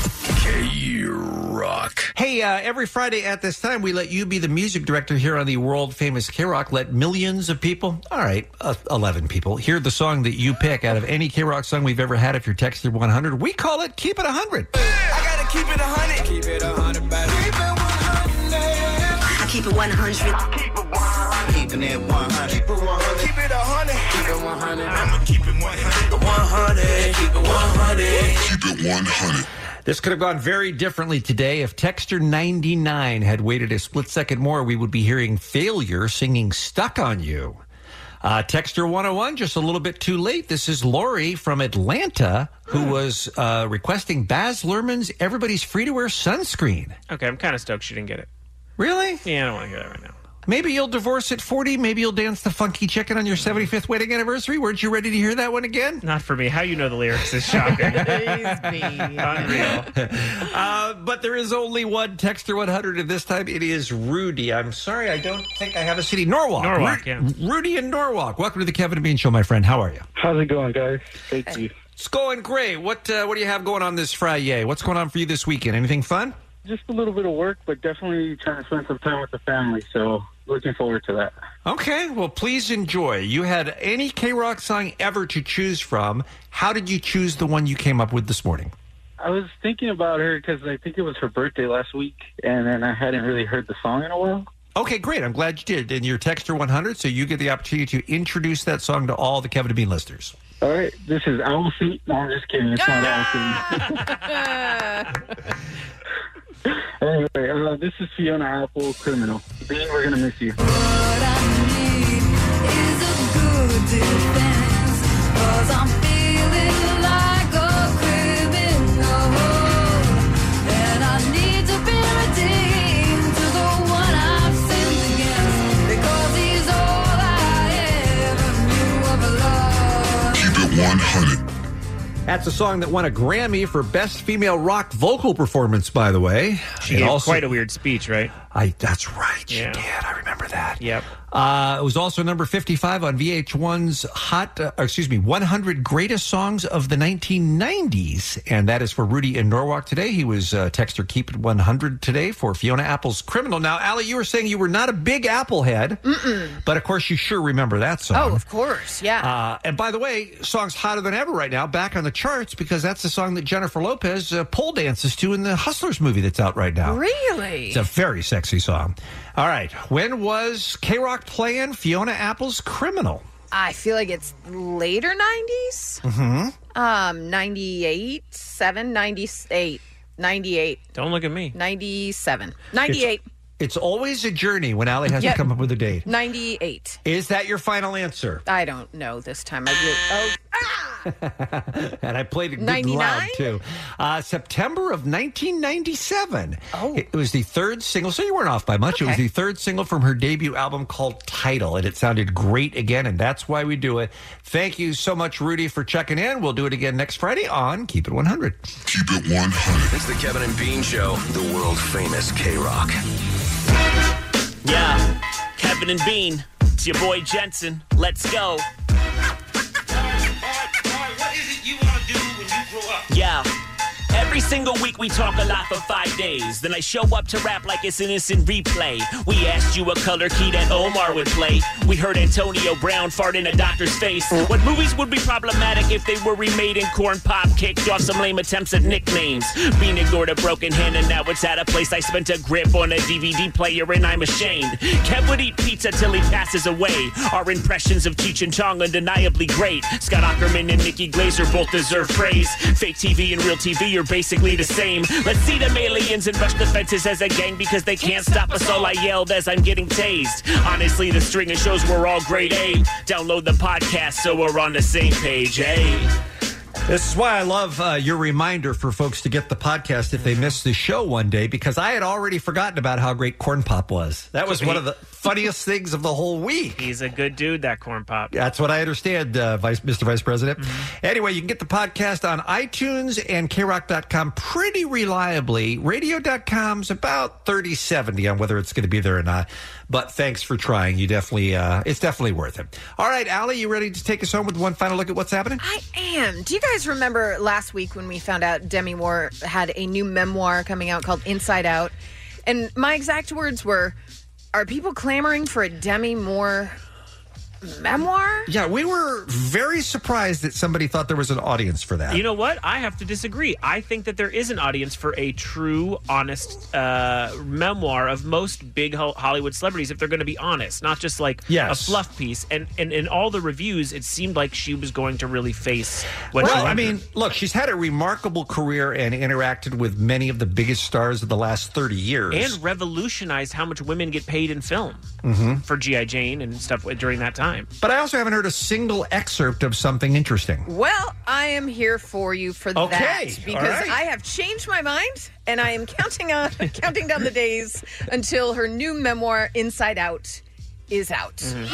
K-Rock. Hey, uh, every Friday at this time, we let you be the music director here on the world-famous K-Rock. Let millions of people, all right, uh, eleven people, hear the song that you pick out of any K-Rock song we've ever had if you're texted one hundred. We call it Keep It one hundred. I gotta keep it a hundred. Keep it a hundred, baby. Keep it one hundred. I keep it one hundred. Keeping it one hundred. Keep it one hundred. Keep it a hundred. Keep it one hundred. I'ma keep it one hundred. one hundred. Keep it one hundred. Keep it one hundred. This could have gone very differently today. If Texter ninety-nine had waited a split second more, we would be hearing Failure singing Stuck on You. Uh, Texter one oh one, just a little bit too late. This is Lori from Atlanta, who was uh, requesting Baz Luhrmann's Everybody's Free to Wear Sunscreen. Okay, I'm kind of stoked she didn't get it. Really? Yeah, I don't want to hear that right now. Maybe you'll divorce at forty. Maybe you'll dance the funky chicken on your seventy-fifth wedding anniversary. Weren't you ready to hear that one again? Not for me. How you know the lyrics is shocking. Unreal. uh, but there is only one Texter one hundred, and this time it is Rudy. I'm sorry, I don't think I have a city. Norwalk. Norwalk, Ru- yeah. Rudy in Norwalk. Welcome to the Kevin and Bean Show, my friend. How are you? How's it going, guys? Thank you. It's going great. What uh, What do you have going on this Friday? What's going on for you this weekend? Anything fun? Just a little bit of work, but definitely trying to spend some time with the family. So looking forward to that. Okay, well, please enjoy. You had any K-Rock song ever to choose from. How did you choose the one you came up with this morning? I was thinking about her because I think it was her birthday last week, and then I hadn't really heard the song in a while. Okay, great. I'm glad you did. And you're Texter one hundred, so you get the opportunity to introduce that song to all the Kevin and Bean listeners. All right, this is Owl Feet. No, I'm just kidding. It's not Owl Feet. Anyway, uh, this is Fiona Apple, Criminal. Bean, we're going to miss you. one hundred. That's a song that won a Grammy for Best Female Rock Vocal Performance, by the way. She It gave also- quite a weird speech, right? I, that's right. She Yeah. did. I remember that. Yep. Uh, it was also number fifty-five on V H one's Hot, uh, excuse me, one hundred Greatest Songs of the nineteen nineties. And that is for Rudy in Norwalk today. He was uh, Texter Keep It one hundred today for Fiona Apple's Criminal. Now, Allie, you were saying you were not a big Apple head, Mm-mm. but of course you sure remember that song. Oh, of course, yeah. Uh, and by the way, song's hotter than ever right now, back on the charts, because that's the song that Jennifer Lopez uh, pole dances to in the Hustlers movie that's out right now. Really? It's a very sexy song. All right. When was K-Rock playing Fiona Apple's Criminal? I feel like it's later nineties. Mm-hmm. Um, ninety-eight, seven, ninety-eight, ninety-eight. Don't look at me. ninety-seven. ninety-eight. It's always a journey when Allie has Yep. to come up with a date. ninety-eight. Is that your final answer? I don't know this time. I do. Oh, And I played it good and ninety-nine? loud, too. Uh, September of nineteen ninety-seven. Oh. It was the third single, so you weren't off by much. It was Okay. the third single from her debut album called Tidal, and it sounded great again, and that's why we do it. Thank you so much, Rudy, for checking in. We'll do it again next Friday on Keep It one hundred. Keep it one hundred. It's the Kevin and Bean Show, the world famous K-Rock. Yeah, Kevin and Bean, it's your boy Jensen. Let's go. What is it you want to do when you grow up? Yeah, every single week we talk a lot for five days. Then I show up to rap like it's an instant replay. We asked you what color key that Omar would play. We heard Antonio Brown fart in a doctor's face. What movies would be problematic if they were remade and Corn Pop kicked off some lame attempts at nicknames? Bean ignored a broken hand and now it's at a place I spent a grip on a D V D player and I'm ashamed. Kev would eat pizza till he passes away. Our impressions of Cheech and Chong undeniably great. Scott Ackerman and Nikki Glaser both deserve praise. Fake T V and real T V are basically the same. Let's see them aliens and rush the fences as a gang because they can't stop us all, I yelled as I'm getting tased. Honestly, the string of shows were all grade A. Download the podcast so we're on the same page, hey. This is why I love uh, your reminder for folks to get the podcast if they miss the show one day, because I had already forgotten about how great Corn Pop was. That was one of the funniest things of the whole week. He's a good dude, that Corn Pop. That's what I understand, uh, Vice, Mister Vice President. Mm-hmm. Anyway, you can get the podcast on iTunes and K rock dot com pretty reliably. radio dot com's about thirty seventy on whether it's going to be there or not. But thanks for trying. You definitely, uh, it's definitely worth it. All right, Allie, you ready to take us home with one final look at what's happening? I am. Do you guys remember last week when we found out Demi Moore had a new memoir coming out called Inside Out? And my exact words were, are people clamoring for a Demi Moore memoir? Yeah, we were very surprised that somebody thought there was an audience for that. You know what? I have to disagree. I think that there is an audience for a true, honest uh, memoir of most big ho- Hollywood celebrities, if they're going to be honest, not just like Yes. a fluff piece. And, and in all the reviews, it seemed like she was going to really face what she Well, I went mean, look, she's had a remarkable career and interacted with many of the biggest stars of the last thirty years. and revolutionized how much women get paid in film Mhm. for G I. Jane and stuff during that time. But I also haven't heard a single excerpt of something interesting. Well, I am here for you for Okay, that all because right. I have changed my mind and I am counting on counting down the days until her new memoir Inside Out is out. Mm-hmm.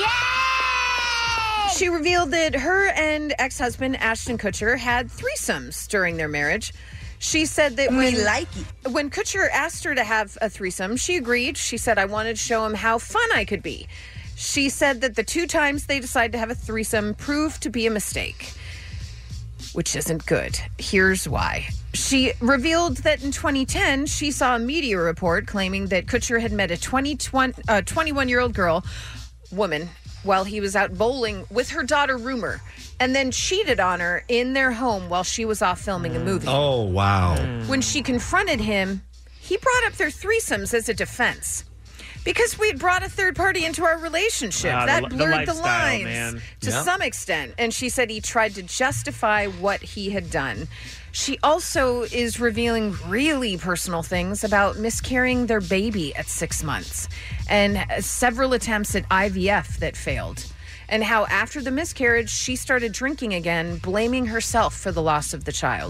She revealed that her and ex-husband Ashton Kutcher had threesomes during their marriage. She said that when like when Kutcher asked her to have a threesome, she agreed. She said, "I wanted to show him how fun I could be." She said that the two times they decided to have a threesome proved to be a mistake, which isn't good. Here's why. She revealed that in twenty ten, she saw a media report claiming that Kutcher had met a twenty-one-year-old girl, woman, while he was out bowling with her daughter, Rumor, and then cheated on her in their home while she was off filming a movie. Oh, wow. When she confronted him, he brought up their threesomes as a defense. Because we'd brought a third party into our relationship. Ah, the that li- the blurred the, lifestyle, lines man. to Yep. some extent. And she said he tried to justify what he had done. She also is revealing really personal things about miscarrying their baby at six months and several attempts at I V F that failed. And how after the miscarriage, she started drinking again, blaming herself for the loss of the child.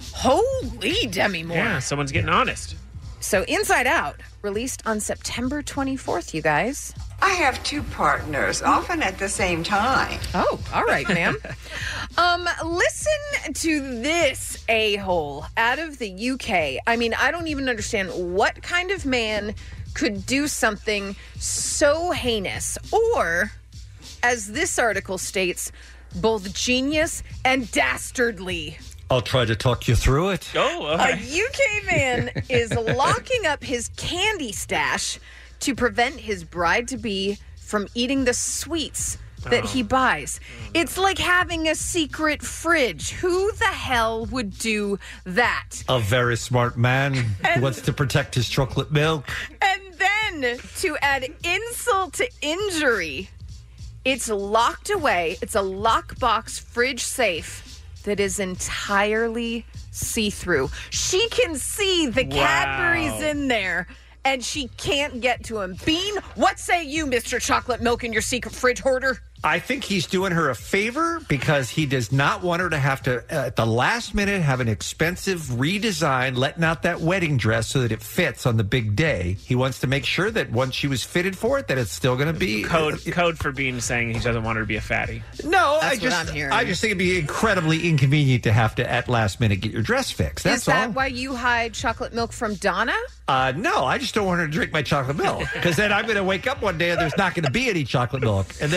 Holy Demi Moore. Yeah, someone's getting honest. So Inside Out, released on September twenty-fourth, you guys. I have two partners, often at the same time. Oh, all right, ma'am. um, listen to this a-hole out of the U K. I mean, I don't even understand what kind of man could do something so heinous, or, as this article states, both genius and dastardly. I'll try to talk you through it. Oh, A U K man is locking up his candy stash to prevent his bride-to-be from eating the sweets that he buys. It's like having a secret fridge. Who the hell would do that? A very smart man who wants to protect his chocolate milk. And then, to add insult to injury, it's locked away. It's a lockbox fridge safe that is entirely see-through. She can see the Wow. Cadbury's in there, and she can't get to him. Bean, what say you, Mister Chocolate Milk, in your secret fridge hoarder? I think he's doing her a favor because he does not want her to have to, uh, at the last minute, have an expensive redesign, letting out that wedding dress so that it fits on the big day. He wants to make sure that once she was fitted for it, that it's still going to be... Code code for Bean saying he doesn't want her to be a fatty. No, That's I what just, I'm hearing. I just think it'd be incredibly inconvenient to have to, at last minute, get your dress fixed. That's Is that all. why you hide chocolate milk from Donna? Uh, no, I just don't want her to drink my chocolate milk because then I'm going to wake up one day and there's not going to be any chocolate milk, and then the, the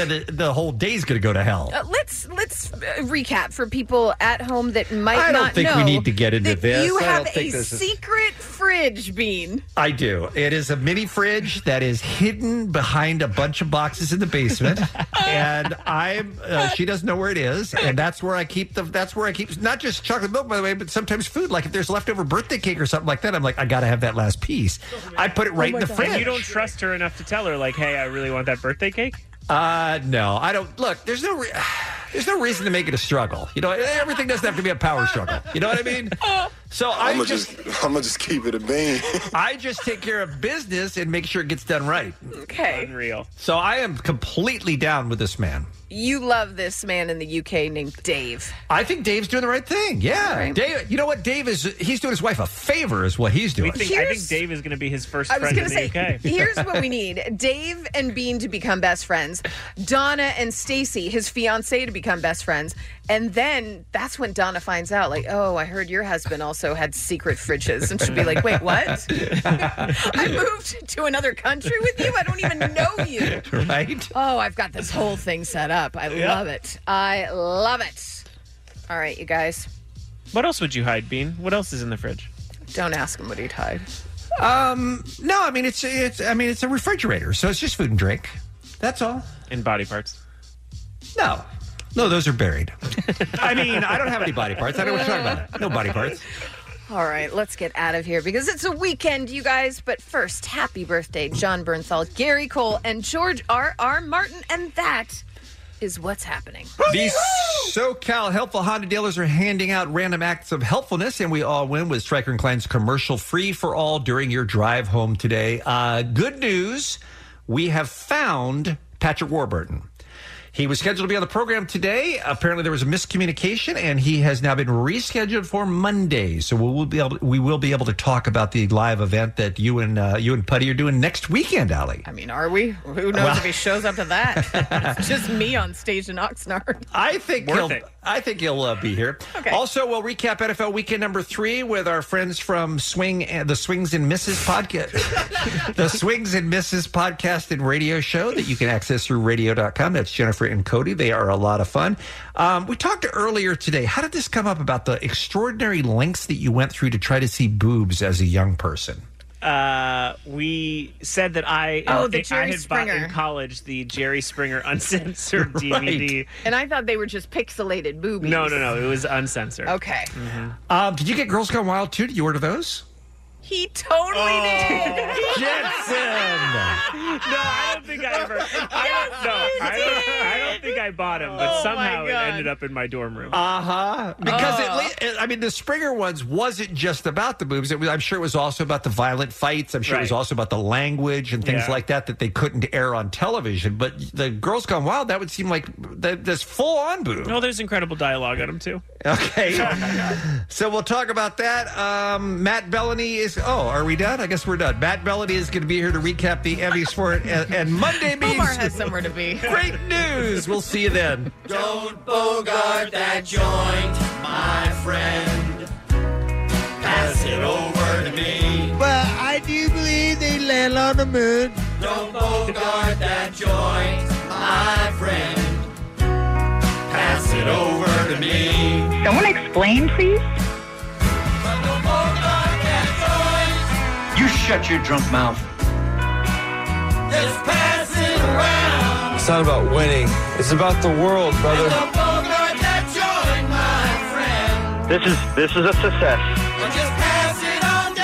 the whole day's going to go to hell. Uh, let's let's uh, recap for people at home that might I don't not think know. we need to get into that this. You I have don't think a this is- secret fridge, Bean. I do. It is a mini fridge that is hidden behind a bunch of boxes in the basement, and I'm. Uh, she doesn't know where it is, and that's where I keep the. That's where I keep not just chocolate milk, by the way, but sometimes food. Like if there's leftover birthday cake or something like that, I'm like, I got to have that last piece. I put it right in the fridge. And you don't trust her enough to tell her, like, hey, I really want that birthday cake? Uh, no, I don't. Look, there's no, re- there's no reason to make it a struggle. You know, everything doesn't have to be a power struggle. You know what I mean? So I I'm gonna just, just, I'm gonna just keep it a bean. I just take care of business and make sure it gets done right. Okay. Unreal. So I am completely down with this man. You love this man in the U K named Dave. I think Dave's doing the right thing. Yeah, Right. Dave. You know what? Dave is. He's doing his wife a favor, is what he's We doing. think, I think Dave is going to be his first I was friend in going to the say, U K. here's what we need. Dave and Bean to become best friends. Donna and Stacy, his fiancée, to become best friends. And then that's when Donna finds out, like, oh, I heard your husband also had secret fridges. And she'll be like, wait, what? I moved to another country with you? I don't even know you. Right? Oh, I've got this whole thing set up. I Yeah. love it. I love it. All right, you guys. What else would you hide, Bean? What else is in the fridge? Don't ask him what he'd hide. Um, no, I mean it's it's. I mean it's a refrigerator, so it's just food and drink. That's all. In body parts? No. No, those are buried. I mean, I don't have any body parts. I don't know what you're talking about. No body parts. All right, let's get out of here because it's a weekend, you guys. But first, happy birthday, John Bernthal, Gary Cole, and George R. R. Martin. And that is what's happening. These SoCal helpful Honda dealers are handing out random acts of helpfulness, and we all win with Stryker and Klein's commercial free for all during your drive home today. Uh, good news, we have found Patrick Warburton. He was scheduled to be on the program today. Apparently, there was a miscommunication, and he has now been rescheduled for Monday. So we will be able to, we will be able to talk about the live event that you and uh, you and Putty are doing next weekend, Allie. I mean, are we? Who knows Well- if he shows up to that? It's just me on stage in Oxnard. I think Worth he'll. it. I think he'll uh, be here. Okay. Also, we'll recap N F L Weekend number three with our friends from Swing and the Swings and Misses podcast, the Swings and Misses podcast and radio show that you can access through radio dot com. That's Jennifer and Cody. They are a lot of fun. Um, we talked earlier today. How did this come up about the extraordinary lengths that you went through to try to see boobs as a young person? Uh, we said that I, Oh, uh, the I Jerry had bought Springer. in college the Jerry Springer uncensored D V D. And I thought they were just pixelated boobies. No, no, no. It was uncensored. Okay. Um, did you get Girls Gone Wild too? Did you order those? He totally Oh. did. Jensen! No, I don't think I ever. I don't, no, I don't, I don't think I bought them, but Oh, my somehow it God. ended up in my dorm room. Uh huh. Because Oh. at least, I mean, the Springer ones wasn't just about the boobs. It was, I'm sure it was also about the violent fights. I'm sure it was Right. also about the language and things Yeah. like that that they couldn't air on television. But the Girls Gone Wild, that would seem like that, that's full on boob. No, there's incredible dialogue on them too. Okay. So we'll talk about that. Um, Matt Bellany is. Oh, are we done? I guess we're done. Matt Bellany is going to be here to recap the Emmys for it. And, and Monday means Omar has somewhere to be. great news. We'll see you then. Don't bogart that joint, my friend. Pass it over to me. Well, I do believe they land on the moon. Don't bogart that joint, my friend. Pass it over to me. Someone explain, please. You shut your drunk mouth. Just pass it around. It's not about winning. It's about the world, brother. Don't bogart that joint, my friend. This is this is a success. Well, just pass it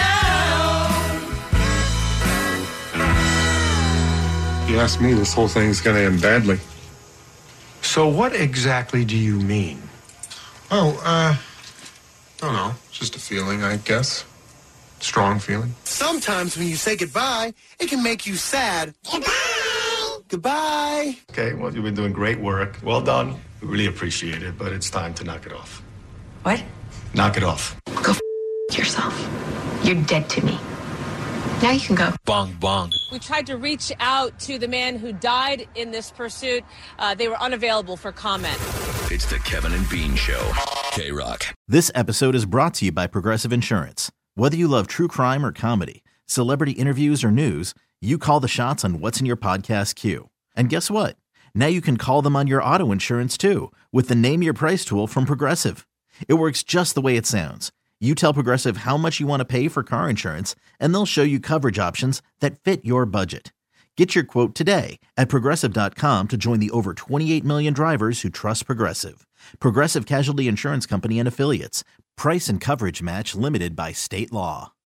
on down. You ask me, this whole thing's going to end badly. So what exactly do you mean? Oh, uh, don't know. It's just a feeling, I guess. Strong feeling. Sometimes when you say goodbye, it can make you sad. Goodbye. Goodbye. Okay, well, you've been doing great work. Well done. We really appreciate it, but it's time to knock it off. What? Knock it off. Go f- yourself. You're dead to me. Now you can go. Bong, bong. We tried to reach out to the man who died in this pursuit. Uh, they were unavailable for comment. It's the Kevin and Bean Show. K-Rock. This episode is brought to you by Progressive Insurance. Whether you love true crime or comedy, celebrity interviews or news, you call the shots on what's in your podcast queue. And guess what? Now you can call them on your auto insurance too with the Name Your Price tool from Progressive. It works just the way it sounds. You tell Progressive how much you want to pay for car insurance, and they'll show you coverage options that fit your budget. Get your quote today at Progressive dot com to join the over twenty-eight million drivers who trust Progressive. Progressive Casualty Insurance Company and Affiliates. Price and coverage match limited by state law.